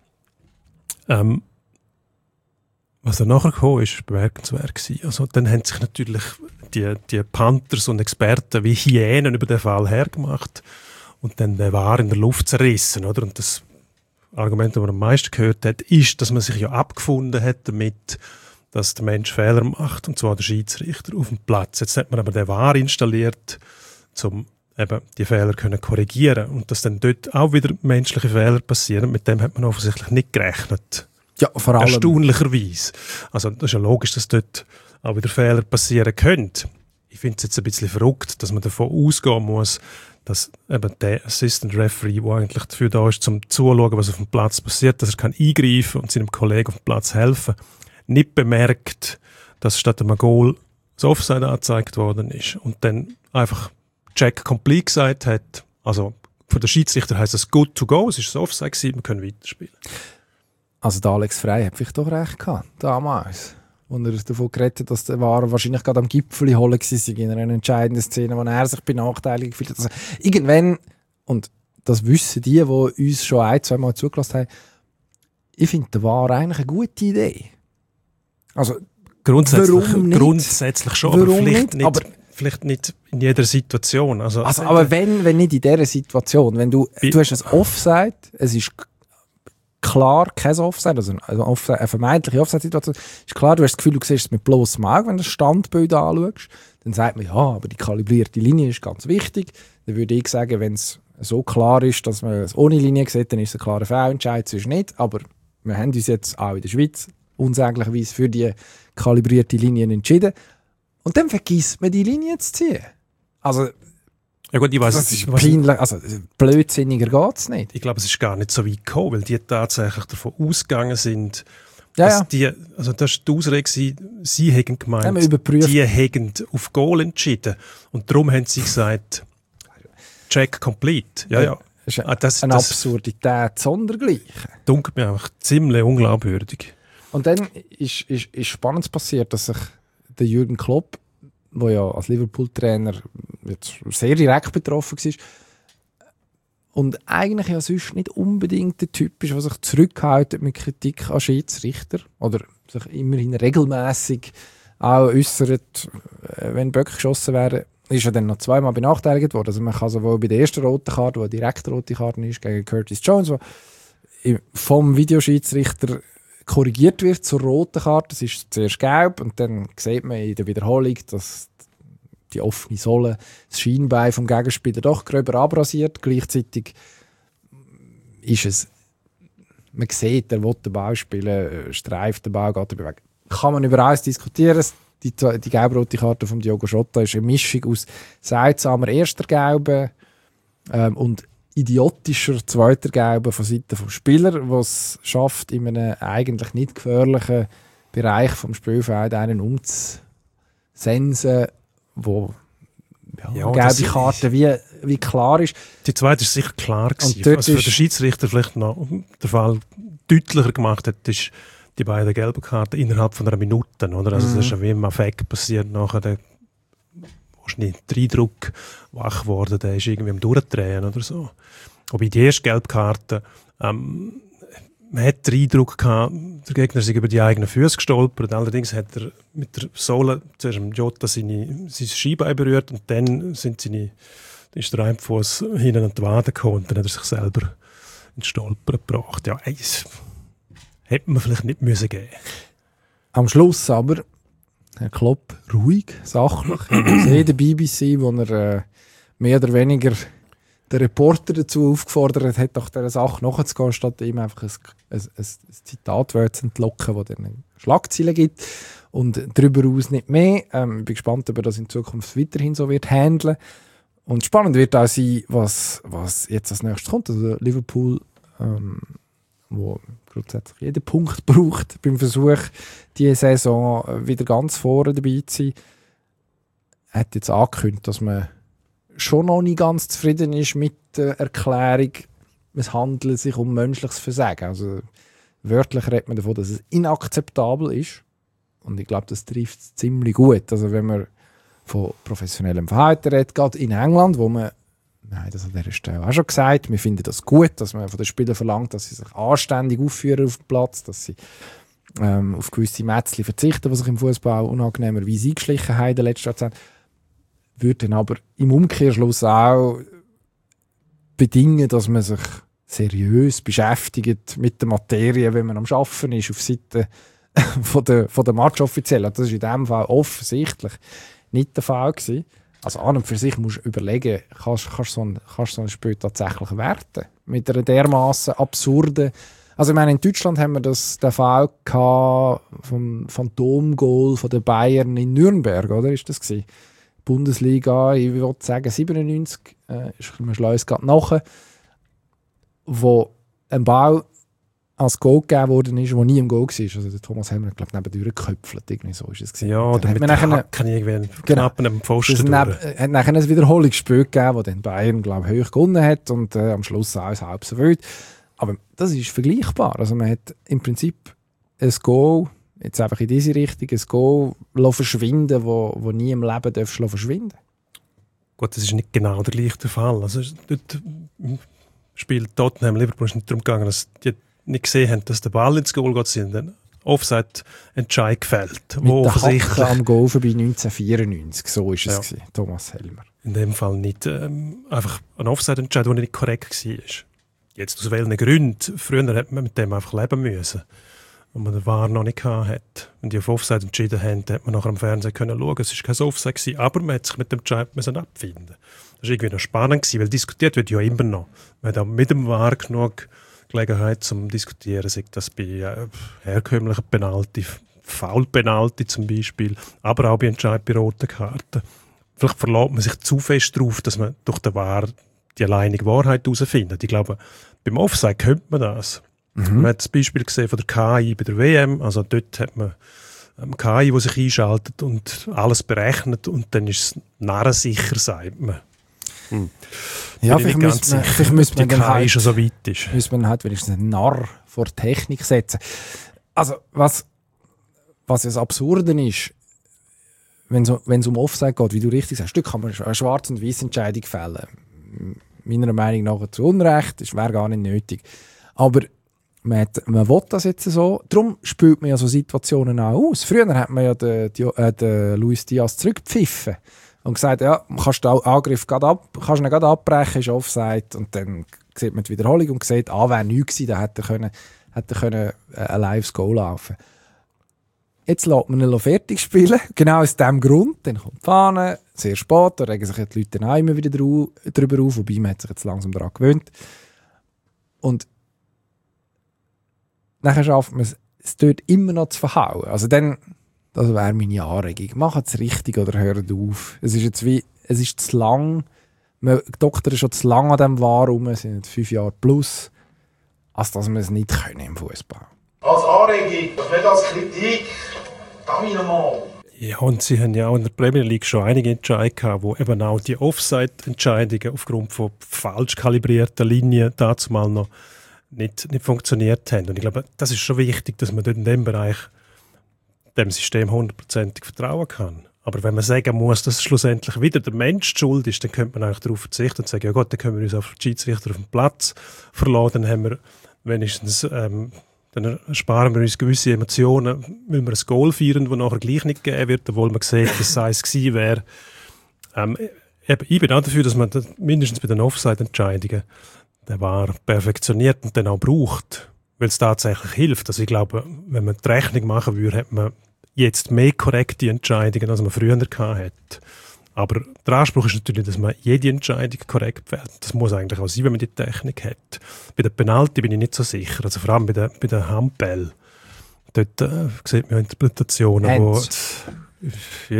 Was dann nachher kam, ist bemerkenswert gewesen. Also dann haben sich natürlich die Panthers und Experten wie Hyänen über den Fall hergemacht und dann der VAR in der Luft zerrissen, oder? Und das Argument, das man am meisten gehört hat, ist, dass man sich ja abgefunden hat damit, dass der Mensch Fehler macht, und zwar der Schiedsrichter auf dem Platz. Jetzt hat man aber den VAR installiert, um eben die Fehler können korrigieren und dass dann dort auch wieder menschliche Fehler passieren. Mit dem hat man offensichtlich nicht gerechnet. Ja, vor allem. Erstaunlicherweise. Also das ist ja logisch, dass dort auch wieder Fehler passieren können. Ich finde es jetzt ein bisschen verrückt, dass man davon ausgehen muss, dass eben der Assistant Referee, der eigentlich dafür da ist, zum Zuschauen, was auf dem Platz passiert, dass er kann eingreifen und seinem Kollegen auf dem Platz helfen, nicht bemerkt, dass statt einem Goal das Offside angezeigt worden ist und dann einfach Check complete gesagt hat. Also für den Schiedsrichter heisst das good to go, es ist das Offside gewesen, wir können weiterspielen. Also der Alex Frey hat vielleicht doch recht gehabt, damals. Und er davon geredet hat, dass der VAR wahrscheinlich gerade am Gipfel holen war in einer entscheidenden Szene, wo er sich benachteiligt gefühlt hat. Also irgendwann, und das wissen die uns schon ein-, zweimal zugelassen haben, ich finde der VAR eigentlich eine gute Idee. Also Grundsätzlich schon, aber warum vielleicht nicht in jeder Situation. Also aber wenn nicht in dieser Situation, wenn du hast ein Offside, es ist klar kein Offside, also eine vermeintliche Offside-Situation, ist klar, du hast das Gefühl, du siehst es mit bloßem Auge, wenn du das Standbild anschaust, dann sagt man, ja, aber die kalibrierte Linie ist ganz wichtig. Dann würde ich sagen, wenn es so klar ist, dass man es ohne Linie sieht, dann ist es ein klarer Fehlentscheid, sonst nicht, aber wir haben uns jetzt auch in der Schweiz unsäglicherweise für die kalibrierte Linie entschieden und dann vergisst man die Linie zu ziehen. Also ja gut, ich weiss, das ist peinlich, also blödsinniger geht es nicht. Ich glaube, es ist gar nicht so weit gekommen, weil die tatsächlich davon ausgegangen sind, Ja. die, also das war die Ausrede, sie hätten gemeint, die hätten auf Goal entschieden. Und darum haben sie gesagt, check complete. Ja. Das ist eine Absurdität sondergleichen. Dunkelt mir einfach ziemlich unglaubwürdig. Und dann ist Spannendes passiert, dass sich der Jürgen Klopp, der ja als Liverpool-Trainer jetzt sehr direkt betroffen war und eigentlich ja sonst nicht unbedingt der Typ ist, der sich zurückhält mit Kritik an Schiedsrichter oder sich immerhin regelmäßig auch äußert, wenn Böcke geschossen werden, ist er dann noch zweimal benachteiligt worden. Also man kann sowohl bei der ersten roten Karte, die direkt rote Karte ist, gegen Curtis Jones, wo vom Videoschiedsrichter korrigiert wird zur roten Karte, das ist zuerst gelb und dann sieht man in der Wiederholung, dass die offene Sohle das Schienbein vom Gegenspieler doch gröber abrasiert. Gleichzeitig ist es, man sieht, er will den Ball spielen, streift den Ball, geht über. Kann man über alles diskutieren. Die gelb-rote Karte von Diogo Jota ist eine Mischung aus seltsamer erster Gelbe und idiotischer zweiter Gelbe von Seiten des Spielers, der es schafft, in einem eigentlich nicht gefährlichen Bereich vom Spielfeld einen umzusensen, wo Ja, gelbe Karte wie klar ist. Die zweite ist sicher klar gewesen. dort Also für den Schiedsrichter vielleicht noch der Fall deutlicher gemacht hat, ist die beiden gelben Karten innerhalb von einer Minute. Oder? Also das ist ja wie im Affekt passiert. Nachher der Eindruck wach geworden, der ist irgendwie am Durchdrehen oder so. Wobei die erste gelbe Karte, man hat den Eindruck gehabt, der Gegner ist über die eigenen Füße gestolpert. Allerdings hat er mit der Sohle zuerst am Jota sein Schienbein berührt und dann ist der eine Fuß hinten an die Wade gekommen und dann hat er sich selber ins Stolpern gebracht. Ja, das hätte man vielleicht nicht müssen geben. Am Schluss aber, Herr Klopp, ruhig, sachlich. Ich habe gesehen, der BBC, wo er mehr oder weniger den Reporter dazu aufgefordert hat, nach dieser Sache nachzugehen, statt ihm einfach ein Zitat zu entlocken, das dann eine Schlagzeile gibt. Und darüber aus nicht mehr. Ich bin gespannt, ob er das in Zukunft weiterhin so wird handeln. Und spannend wird auch sein, was jetzt als nächstes kommt. Also Liverpool, wo grundsätzlich jeden Punkt braucht beim Versuch, diese Saison wieder ganz vorne dabei zu sein, hat jetzt angekündigt, dass man schon noch nicht ganz zufrieden ist mit der Erklärung, es handelt sich um menschliches Versagen. Also wörtlich redet man davon, dass es inakzeptabel ist. Und ich glaube, das trifft es ziemlich gut. Also wenn man von professionellem Verhalten redet, gerade in England, wo man, nein, das hat an dieser Stelle auch schon gesagt, wir finden das gut, dass man von den Spielern verlangt, dass sie sich anständig aufführen auf dem Platz, dass sie auf gewisse Mätzchen verzichten, die sich im Fußball unangenehmerweise eingeschlichen haben in den letzten Jahrzehnten. Würde dann aber im Umkehrschluss auch bedingen, dass man sich seriös beschäftigt mit der Materie, wenn man am Arbeiten ist, auf Seite von der Matchoffiziellen. Das ist in diesem Fall offensichtlich nicht der Fall gewesen. Also an und für sich musst du überlegen, kannst so ein Spiel tatsächlich werten? Mit einer dermaßen absurden... Also ich meine, in Deutschland haben wir den Fall gehabt vom Phantomgoal von den Bayern in Nürnberg, oder? Ist das gewesen? Bundesliga, ich würde sagen 97, ist ein Schleus gerade nachher, wo ein Ball als Goal gegeben worden ist, der nie im Goal war. Also der Thomas Helmer, glaube ich, nebendurch geköpfelt. Irgendwie so ist es gewesen. Ja, oder mit der Hacken irgendwie knapp am Pfosten durch. Es hat nachher ein Wiederholungsspiel gegeben, wo dann Bayern, glaube ich, hoch gewonnen hat und am Schluss alles halb so wild. Aber das ist vergleichbar. Also man hat im Prinzip ein Goal, jetzt einfach in diese Richtung, ein Goal verschwinden, wo nie im Leben verschwinden darf. Gut, das ist nicht genau der gleiche Fall. Also dort im Spiel Tottenham-Liverpool ist nicht darum gegangen, dass die nicht gesehen haben, dass der Ball ins Goal geht, sondern Offside-Entscheid gefällt. Mit der Hacke am Goal vorbei 1994, so ist es gewesen, Thomas Helmer. In dem Fall nicht einfach ein Offside-Entscheid, der nicht korrekt war. Jetzt aus welchen Gründen? Früher hätte man mit dem einfach leben müssen, wo man den VAR noch nicht hatte. Wenn die auf Offside entschieden haben, hätte man nachher am Fernsehen schauen können. Es war kein Offside gewesen, aber man hat sich mit dem Entscheid abfinden. Das war irgendwie noch spannend gewesen, weil diskutiert wird ja immer noch. Man hat auch mit dem VAR genug Gelegenheit zum Diskutieren, sei das bei herkömmlichen Penalty, Foul-Penalty zum Beispiel, aber auch bei Entscheid bei roten Karten. Vielleicht verlässt man sich zu fest darauf, dass man durch den VAR die alleinige Wahrheit herausfindet. Ich glaube, beim Offside könnte man das. Man hat das Beispiel gesehen von der KI bei der WM. Also dort hat man KI, die sich einschaltet und alles berechnet und dann ist es narrensicher, sagt man. Ja, vielleicht müsste man dann halt, schon so weit ist. Müsste man halt wenigstens einen Narr vor Technik setzen. Also was das Absurde ist, wenn es um Offside geht, wie du richtig sagst, da kann man eine schwarz- und weiße Entscheidung fällen. Meiner Meinung nach zu Unrecht, das wäre gar nicht nötig. Aber man will das jetzt so, darum spielt man ja so Situationen auch aus. Früher hat man ja den Luis Diaz zurückgepfiffen und gesagt, ja, kannst du den Angriff kannst ihn gerade abbrechen, ist Offside, und dann sieht man die Wiederholung und sieht, wäre nichts gewesen, dann hätte er können ein lives Goal laufen. Jetzt lässt man ihn fertig spielen, genau aus diesem Grund. Dann kommt die Fahne, sehr spät, da regen sich die Leute dann auch immer wieder drüber auf, wobei man hat sich jetzt langsam daran gewöhnt. Und nachher schafft man es dort immer noch zu verhauen. Also dann, das wäre meine Anregung. Macht es richtig oder hört auf. Es ist zu lang, die Doktor ist schon zu lang an dem VAR rum, es sind 5 Jahre plus, als dass wir es nicht können im Fußball. Als Anregung, nicht als Kritik. Ja, und sie haben ja auch in der Premier League schon einige Entscheidungen gehabt, wo eben auch die Offside-Entscheidungen aufgrund von falsch kalibrierten Linien dazu mal noch nicht funktioniert haben. Und ich glaube, das ist schon wichtig, dass man dort in dem Bereich dem System 100% vertrauen kann. Aber wenn man sagen muss, dass schlussendlich wieder der Mensch die Schuld ist, dann könnte man eigentlich darauf verzichten und sagen, ja Gott, dann können wir uns auf die Schiedsrichter auf dem Platz verlassen, dann haben wir wenigstens, dann sparen wir uns gewisse Emotionen, weil wir ein Goal feiern, das nachher gleich nicht gegeben wird, obwohl man sieht, dass es gewesen wäre. Ich bin auch dafür, dass man mindestens bei den Offside-Entscheidungen den VAR perfektioniert und dann auch braucht, weil es tatsächlich hilft. Also ich glaube, wenn man die Rechnung machen würde, hat man jetzt mehr korrekte Entscheidungen, als man früher hatte. Aber der Anspruch ist natürlich, dass man jede Entscheidung korrekt fällt. Das muss eigentlich auch sein, wenn man die Technik hat. Bei der Penalty bin ich nicht so sicher. Also vor allem bei der Handball. Dort sieht man Interpretationen, wo auf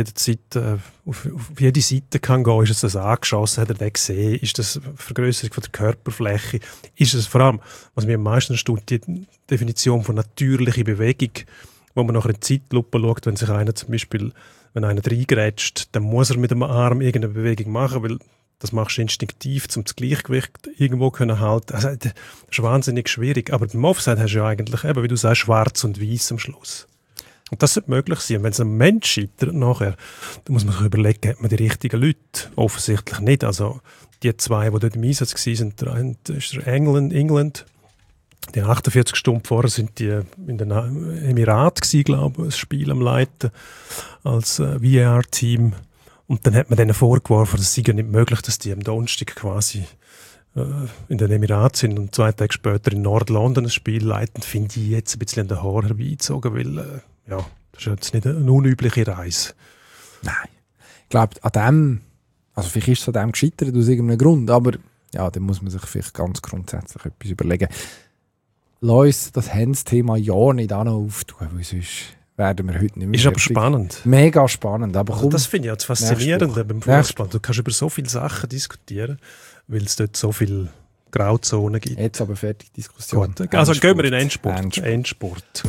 jede Seite kann gehen. Ist es das angeschossen? Hat er den gesehen? Ist das eine Vergrößerung von der Körperfläche? Ist es vor allem, was mir am meisten erstaunt, die Definition von natürlicher Bewegung, wo man nachher in die Zeitlupe schaut, wenn sich einer zum Beispiel, wenn einer reingrätscht, dann muss er mit dem Arm irgendeine Bewegung machen, weil das machst du instinktiv, um das Gleichgewicht irgendwo können halten. Also, das ist wahnsinnig schwierig. Aber beim Offside hast du ja eigentlich, eben, wie du sagst, schwarz und weiß am Schluss. Und das sollte möglich sein. Und wenn es ein Mensch scheitert nachher, dann muss man sich überlegen, hat man die richtigen Leute? Offensichtlich nicht. Also die zwei, die dort im Einsatz waren, der ist der England. Die 48 Stunden vorher sind die in den Emiraten gewesen, glaube ich, das Spiel am Leiten als VAR-Team. Und dann hat man denen vorgeworfen, es sei ja nicht möglich, dass die am Donnerstag quasi in den Emiraten sind und 2 Tage später in Nord-London ein Spiel leiten, finde ich jetzt ein bisschen an den Haaren herbeizogen, weil das ist jetzt nicht eine unübliche Reise. Nein. Ich glaube, an dem, also vielleicht ist es an dem gescheitert aus irgendeinem Grund, aber ja, dann muss man sich vielleicht ganz grundsätzlich etwas überlegen. Lass uns das Hands-Thema ja nicht auch noch auftun, weil sonst werden wir heute nicht mehr. Ist aber spannend. Mega spannend. Aber also das finde ich auch das Faszinierende beim Fußball. Du kannst über so viele Sachen diskutieren, weil es dort so viele Grauzonen gibt. Jetzt aber fertig Diskussion. Gut. Also gehen wir in Endspurt. Endspurt.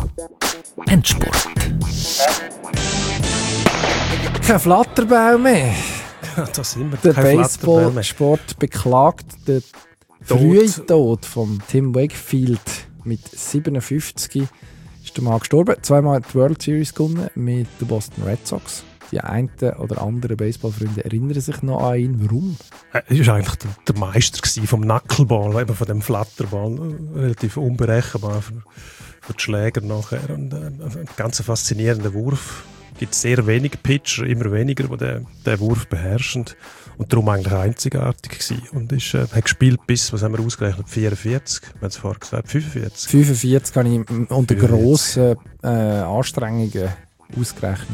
Kein Flatterbau mehr. Ja, da sind wir. Der Baseballsport beklagt den frühen Tod von Tim Wakefield mit 57. Ist der Mann gestorben. 2-mal die World Series gewonnen mit den Boston Red Sox. Die einen oder anderen Baseballfreunde erinnern sich noch an ihn. Warum? Er war eigentlich der Meister vom Knuckleball, eben von dem Flatterball. Relativ unberechenbar für die Schläger nachher. Und ein ganz faszinierender Wurf. Es gibt sehr wenige Pitcher, immer weniger, die den Wurf beherrschen. Und darum eigentlich einzigartig gewesen. Und hat gespielt bis, was haben wir ausgerechnet, 44? Wir haben es vorher gesagt, 45? 45 habe ich unter grossen Anstrengungen ausgerechnet.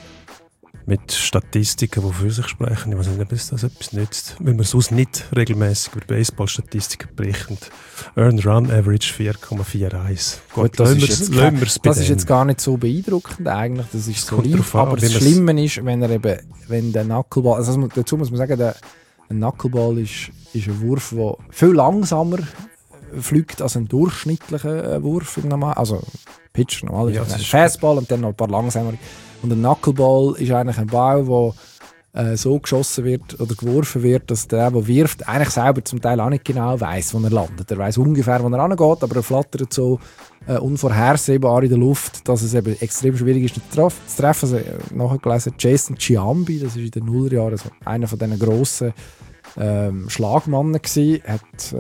Mit Statistiken, die für sich sprechen. Ich weiß nicht, ob das etwas nützt. Weil wir sonst nicht regelmäßig über Baseball-Statistiken berichten. Earned Run Average 4,41. Gut, das ist jetzt gar nicht so beeindruckend eigentlich. Das ist so lieb. Aber das Schlimme ist, wenn der Knuckleball, also dazu muss man sagen, ein Knuckleball ist ein Wurf, der viel langsamer fliegt als ein durchschnittlicher Wurf. Also Pitcher normalerweise ein Fastball und dann noch ein paar langsamer. Und ein Knuckleball ist eigentlich ein Ball, der so geschossen wird oder geworfen wird, dass der wirft, eigentlich selber zum Teil auch nicht genau weiss, wo er landet. Er weiss ungefähr, wo er angeht, aber er flattert so unvorhersehbar in der Luft, dass es eben extrem schwierig ist, ihn zu treffen. Also, nachgelesen, Jason Giambi, das ist in den Nullerjahren also einer von diesen grossen Schlagmannen gewesen, hat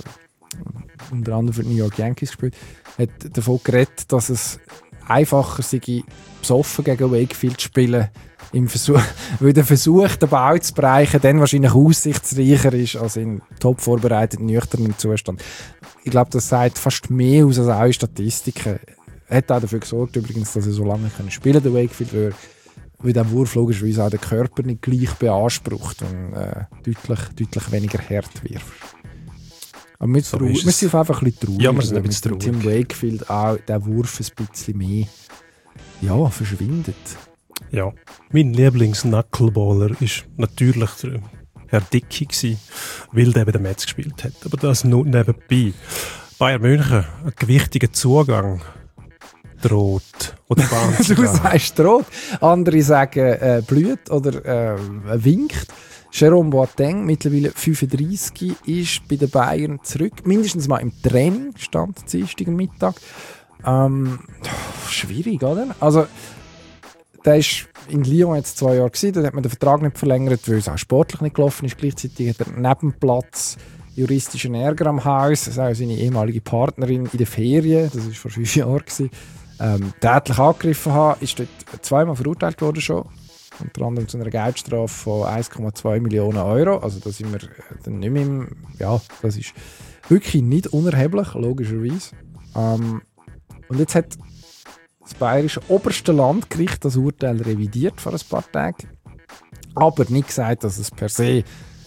unter anderem für die New York Yankees gespielt, hat davon geredet, dass es einfacher sei, besoffen gegen Wakefield zu spielen, weil der Versuch, den Ball zu bereichen, dann wahrscheinlich aussichtsreicher ist als in top vorbereiteten, nüchternen Zustand. Ich glaube, das sagt fast mehr aus als alle Statistiken. Er hat auch dafür gesorgt, übrigens, dass er so lange spielen kann, der Wakefield, weil der Wurf logischerweise auch den Körper nicht gleich beansprucht und deutlich weniger hart wirft. Aber wir sind einfach ein bisschen traurig, ja, wir sind ein bisschen traurig. Tim Wakefield auch der Wurf ein bisschen mehr verschwindet. Ja, mein Lieblings-Knuckleballer war natürlich der Herr Dickey gewesen, weil der eben den Metz gespielt hat. Aber das nur nebenbei. Bayern München, einen gewichtigen Zugang Droht. Oder Du sagst droht. Andere sagen blüht oder winkt. Jerome Boateng, mittlerweile 35, ist bei den Bayern zurück. Mindestens mal im Training, stand Dienstag am Mittag. Schwierig, oder? Also, der war in Lyon jetzt 2 Jahre gewesen, da hat man den Vertrag nicht verlängert, weil es auch sportlich nicht gelaufen ist. Gleichzeitig hat er neben dem Platz juristischen Ärger am Haus. Das ist auch seine ehemalige Partnerin in den Ferien, das war vor 5 Jahren gewesen. Tätlich angegriffen haben, ist dort 2-mal verurteilt worden schon. Unter anderem zu einer Geldstrafe von 1,2 Millionen Euro. Also da sind wir dann nicht mehr das ist wirklich nicht unerheblich, logischerweise. Und jetzt hat das bayerische oberste Landgericht das Urteil revidiert vor ein paar Tagen. Aber nicht gesagt, dass es per se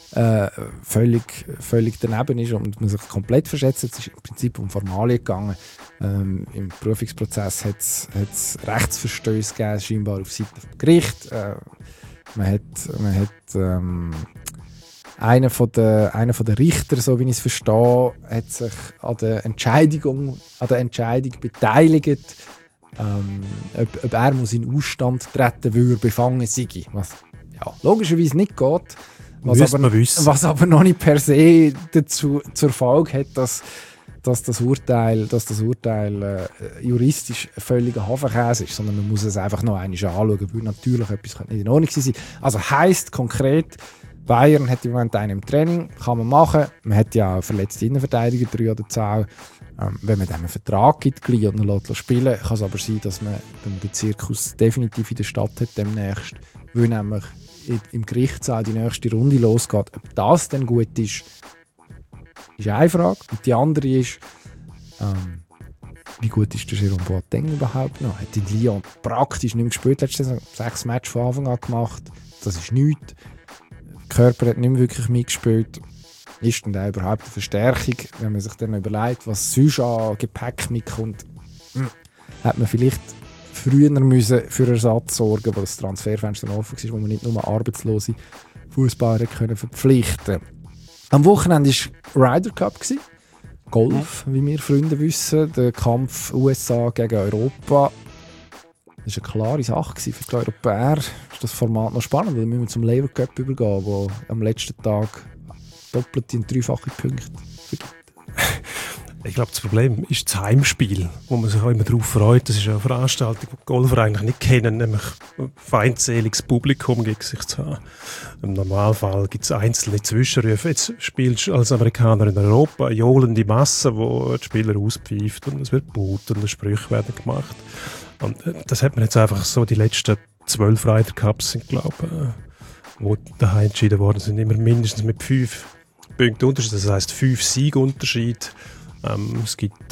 völlig daneben ist und man sich komplett verschätzt. Es ist im Prinzip um Formalien gegangen. Im Prüfungsprozess hat es Rechtsverstöße gegeben, scheinbar auf Seite des Gerichts. Man hat einer von den Richter, so wie ich es verstehe, hat sich an der Entscheidung beteiligt, ob er muss in Ausstand treten will, er befangen sei. Was logischerweise nicht geht. Was aber noch nicht per se zur Folge hat, dass das Urteil juristisch völliger Hafenkäse ist, sondern man muss es einfach noch einmal anschauen, weil natürlich etwas nicht in Ordnung sein. Also heisst konkret, Bayern hat im Moment einen im Training, kann man machen. Man hat ja auch verletzte Innenverteidiger, 3 oder 10. Wenn man dem einen Vertrag gibt und ihn lässt spielen, kann es aber sein, dass man den Zirkus definitiv in der Stadt hat demnächst, weil nämlich im Gerichtssaal die nächste Runde losgeht. Ob das denn gut ist eine Frage. Und die andere ist, wie gut ist der Jerome Boateng überhaupt noch? Hat in Lyon praktisch nicht mehr gespielt, letzte Saison 6 Matches von Anfang an gemacht. Das ist nichts. Der Körper hat nicht mehr wirklich mitgespielt. Ist denn da überhaupt eine Verstärkung? Wenn man sich dann überlegt, was sonst an Gepäck mitkommt, hat man vielleicht früher müssen für Ersatz sorgen, wo das Transferfenster offen war, wo man nicht nur arbeitslose Fußballer verpflichten konnte. Am Wochenende war Ryder Cup. Golf, wie wir Freunde wissen. Der Kampf USA gegen Europa. Das war eine klare Sache für die Europäer. Ist das Format noch spannend? Dann müssen wir zum Labour Cup übergehen, wo am letzten Tag doppelte und dreifache Punkte vergibt. Ich glaube, das Problem ist das Heimspiel, wo man sich auch immer darauf freut. Das ist eine Veranstaltung, die Golfer eigentlich nicht kennen, nämlich ein feindseliges Publikum gegen sich zu haben. Im Normalfall gibt es einzelne Zwischenrufe. Jetzt spielst du als Amerikaner in Europa eine johlende Masse, wo die Spieler auspfeift und es wird gebaut und Sprüche werden gemacht. Und das hat man jetzt einfach so, die letzten 12 Ryder Cups sind, glaube ich, wo daheim entschieden worden sind, immer mindestens mit 5 Punkten Unterschied. Das heisst 5 Siegunterschied. Es gibt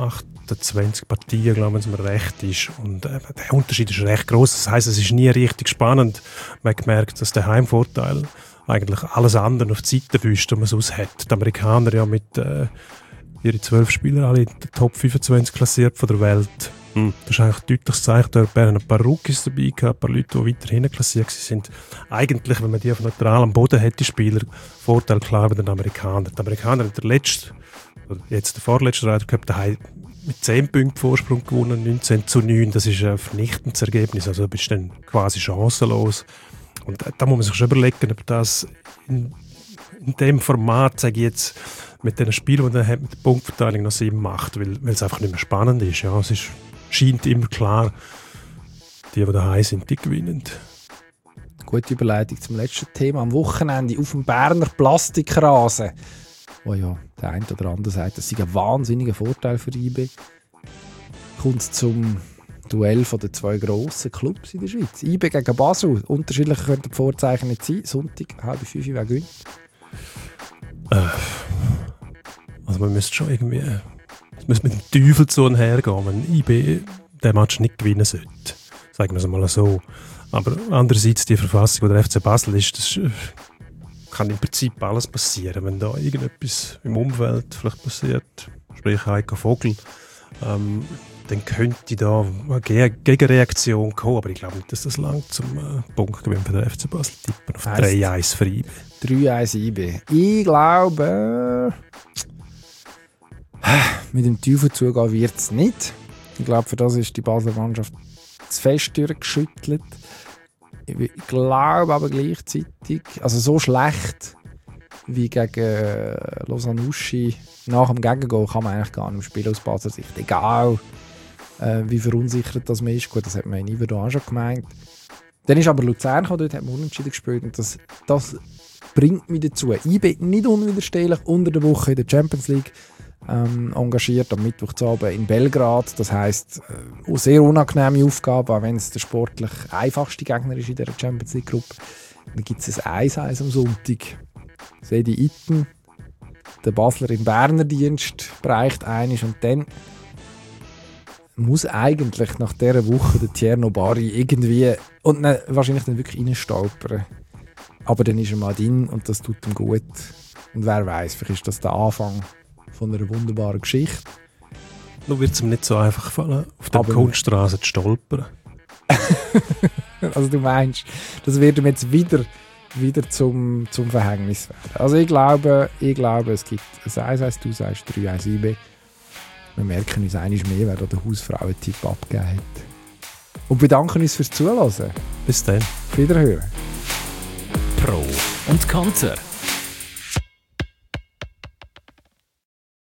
28 Partien, glaube ich, wenn es mir recht ist. Und der Unterschied ist recht groß. Das heisst, es ist nie richtig spannend. Man hat gemerkt, dass der Heimvorteil eigentlich alles andere auf die Seite wischt, was man sonst hat. Die Amerikaner ja mit ihre 12 Spieler alle in den Top 25 klassiert von der Welt. Das ist eigentlich deutlich gezeigt. Da waren ein paar Rookies dabei, ein paar Leute, die weiter hinten klassiert sind. Eigentlich, wenn man die auf neutralem Boden hat, die Spieler, Vorteil klar bei den Amerikanern. Die Amerikaner haben der vorletzte Ryder Cup daheim mit 10 Punkten Vorsprung gewonnen, 19:9. Das ist ein vernichtendes Ergebnis. Also du bist dann quasi chancenlos. Und da muss man sich schon überlegen, ob das in dem Format, sage ich jetzt, mit den Spielen, die man hat, mit der Punktverteilung noch Sinn macht, weil es einfach nicht mehr spannend ist. Ja, es scheint immer klar, die daheim sind, die gewinnen. Gute Überleitung zum letzten Thema. Am Wochenende auf dem Berner Plastikrasen, wo ja der eine oder andere sagt, das sei ein wahnsinniger Vorteil für IB, kommt es zum Duell von den 2 grossen Clubs in der Schweiz. IB gegen Basel. Unterschiedlich könnten die Vorzeichen nicht sein. Sonntag, 4:30, wer gewinnt? Also man müsste schon irgendwie mit dem Teufel zu und her gehen, wenn IB den Match nicht gewinnen sollte. Sagen wir es mal so. Aber andererseits die Verfassung, die der FC Basel ist, das kann im Prinzip alles passieren. Wenn da irgendetwas im Umfeld vielleicht passiert, sprich Heiko Vogel, dann könnte da eine Gegenreaktion kommen. Aber ich glaube nicht, dass das langt zum Punktgewinn für den FC Basel tippen auf 3-1 für IB. 3-1 IB. Ich glaube, mit dem Teufel zugehen wird es nicht. Ich glaube, für das ist die Basler Mannschaft zu fest durchgeschüttelt. Ich glaube aber gleichzeitig, also so schlecht wie gegen Lausanne Uschi nach dem Gegengoal kann man eigentlich gar nicht spielen aus Basler Sicht. Egal, wie verunsichert das man ist. Gut, das hat man in Iverdon auch schon gemeint. Dann ist aber Luzern gekommen, dort hat man unentschieden gespielt. Und das bringt mich dazu. Ich bin nicht unwiderstehlich unter der Woche in der Champions League engagiert, am Mittwochabend in Belgrad. Das heisst, eine sehr unangenehme Aufgabe, auch wenn es der sportlich einfachste Gegner ist in dieser Champions League-Gruppe. Dann gibt es ein 1-1 am Sonntag. Sedi Itten, der Basler im Berner Dienst, bereicht einiges und dann muss eigentlich nach dieser Woche der Tierno Barry irgendwie und wahrscheinlich dann wirklich reinstolpern. Aber dann ist er mal drin und das tut ihm gut. Und wer weiß, vielleicht ist das der Anfang von einer wunderbaren Geschichte. Nur wird es ihm nicht so einfach fallen, auf der Kunststraße zu stolpern. Also du meinst, das wird ihm jetzt wieder zum Verhängnis werden. Also ich glaube, es gibt ein 1-1, du sagst 3-1 IB. Wir merken uns einmal mehr, wer da den Hausfrauen-Tipp abgegeben hat. Und bedanken uns fürs Zuhören. Bis dann. Auf Wiederhören. Pro und Konter.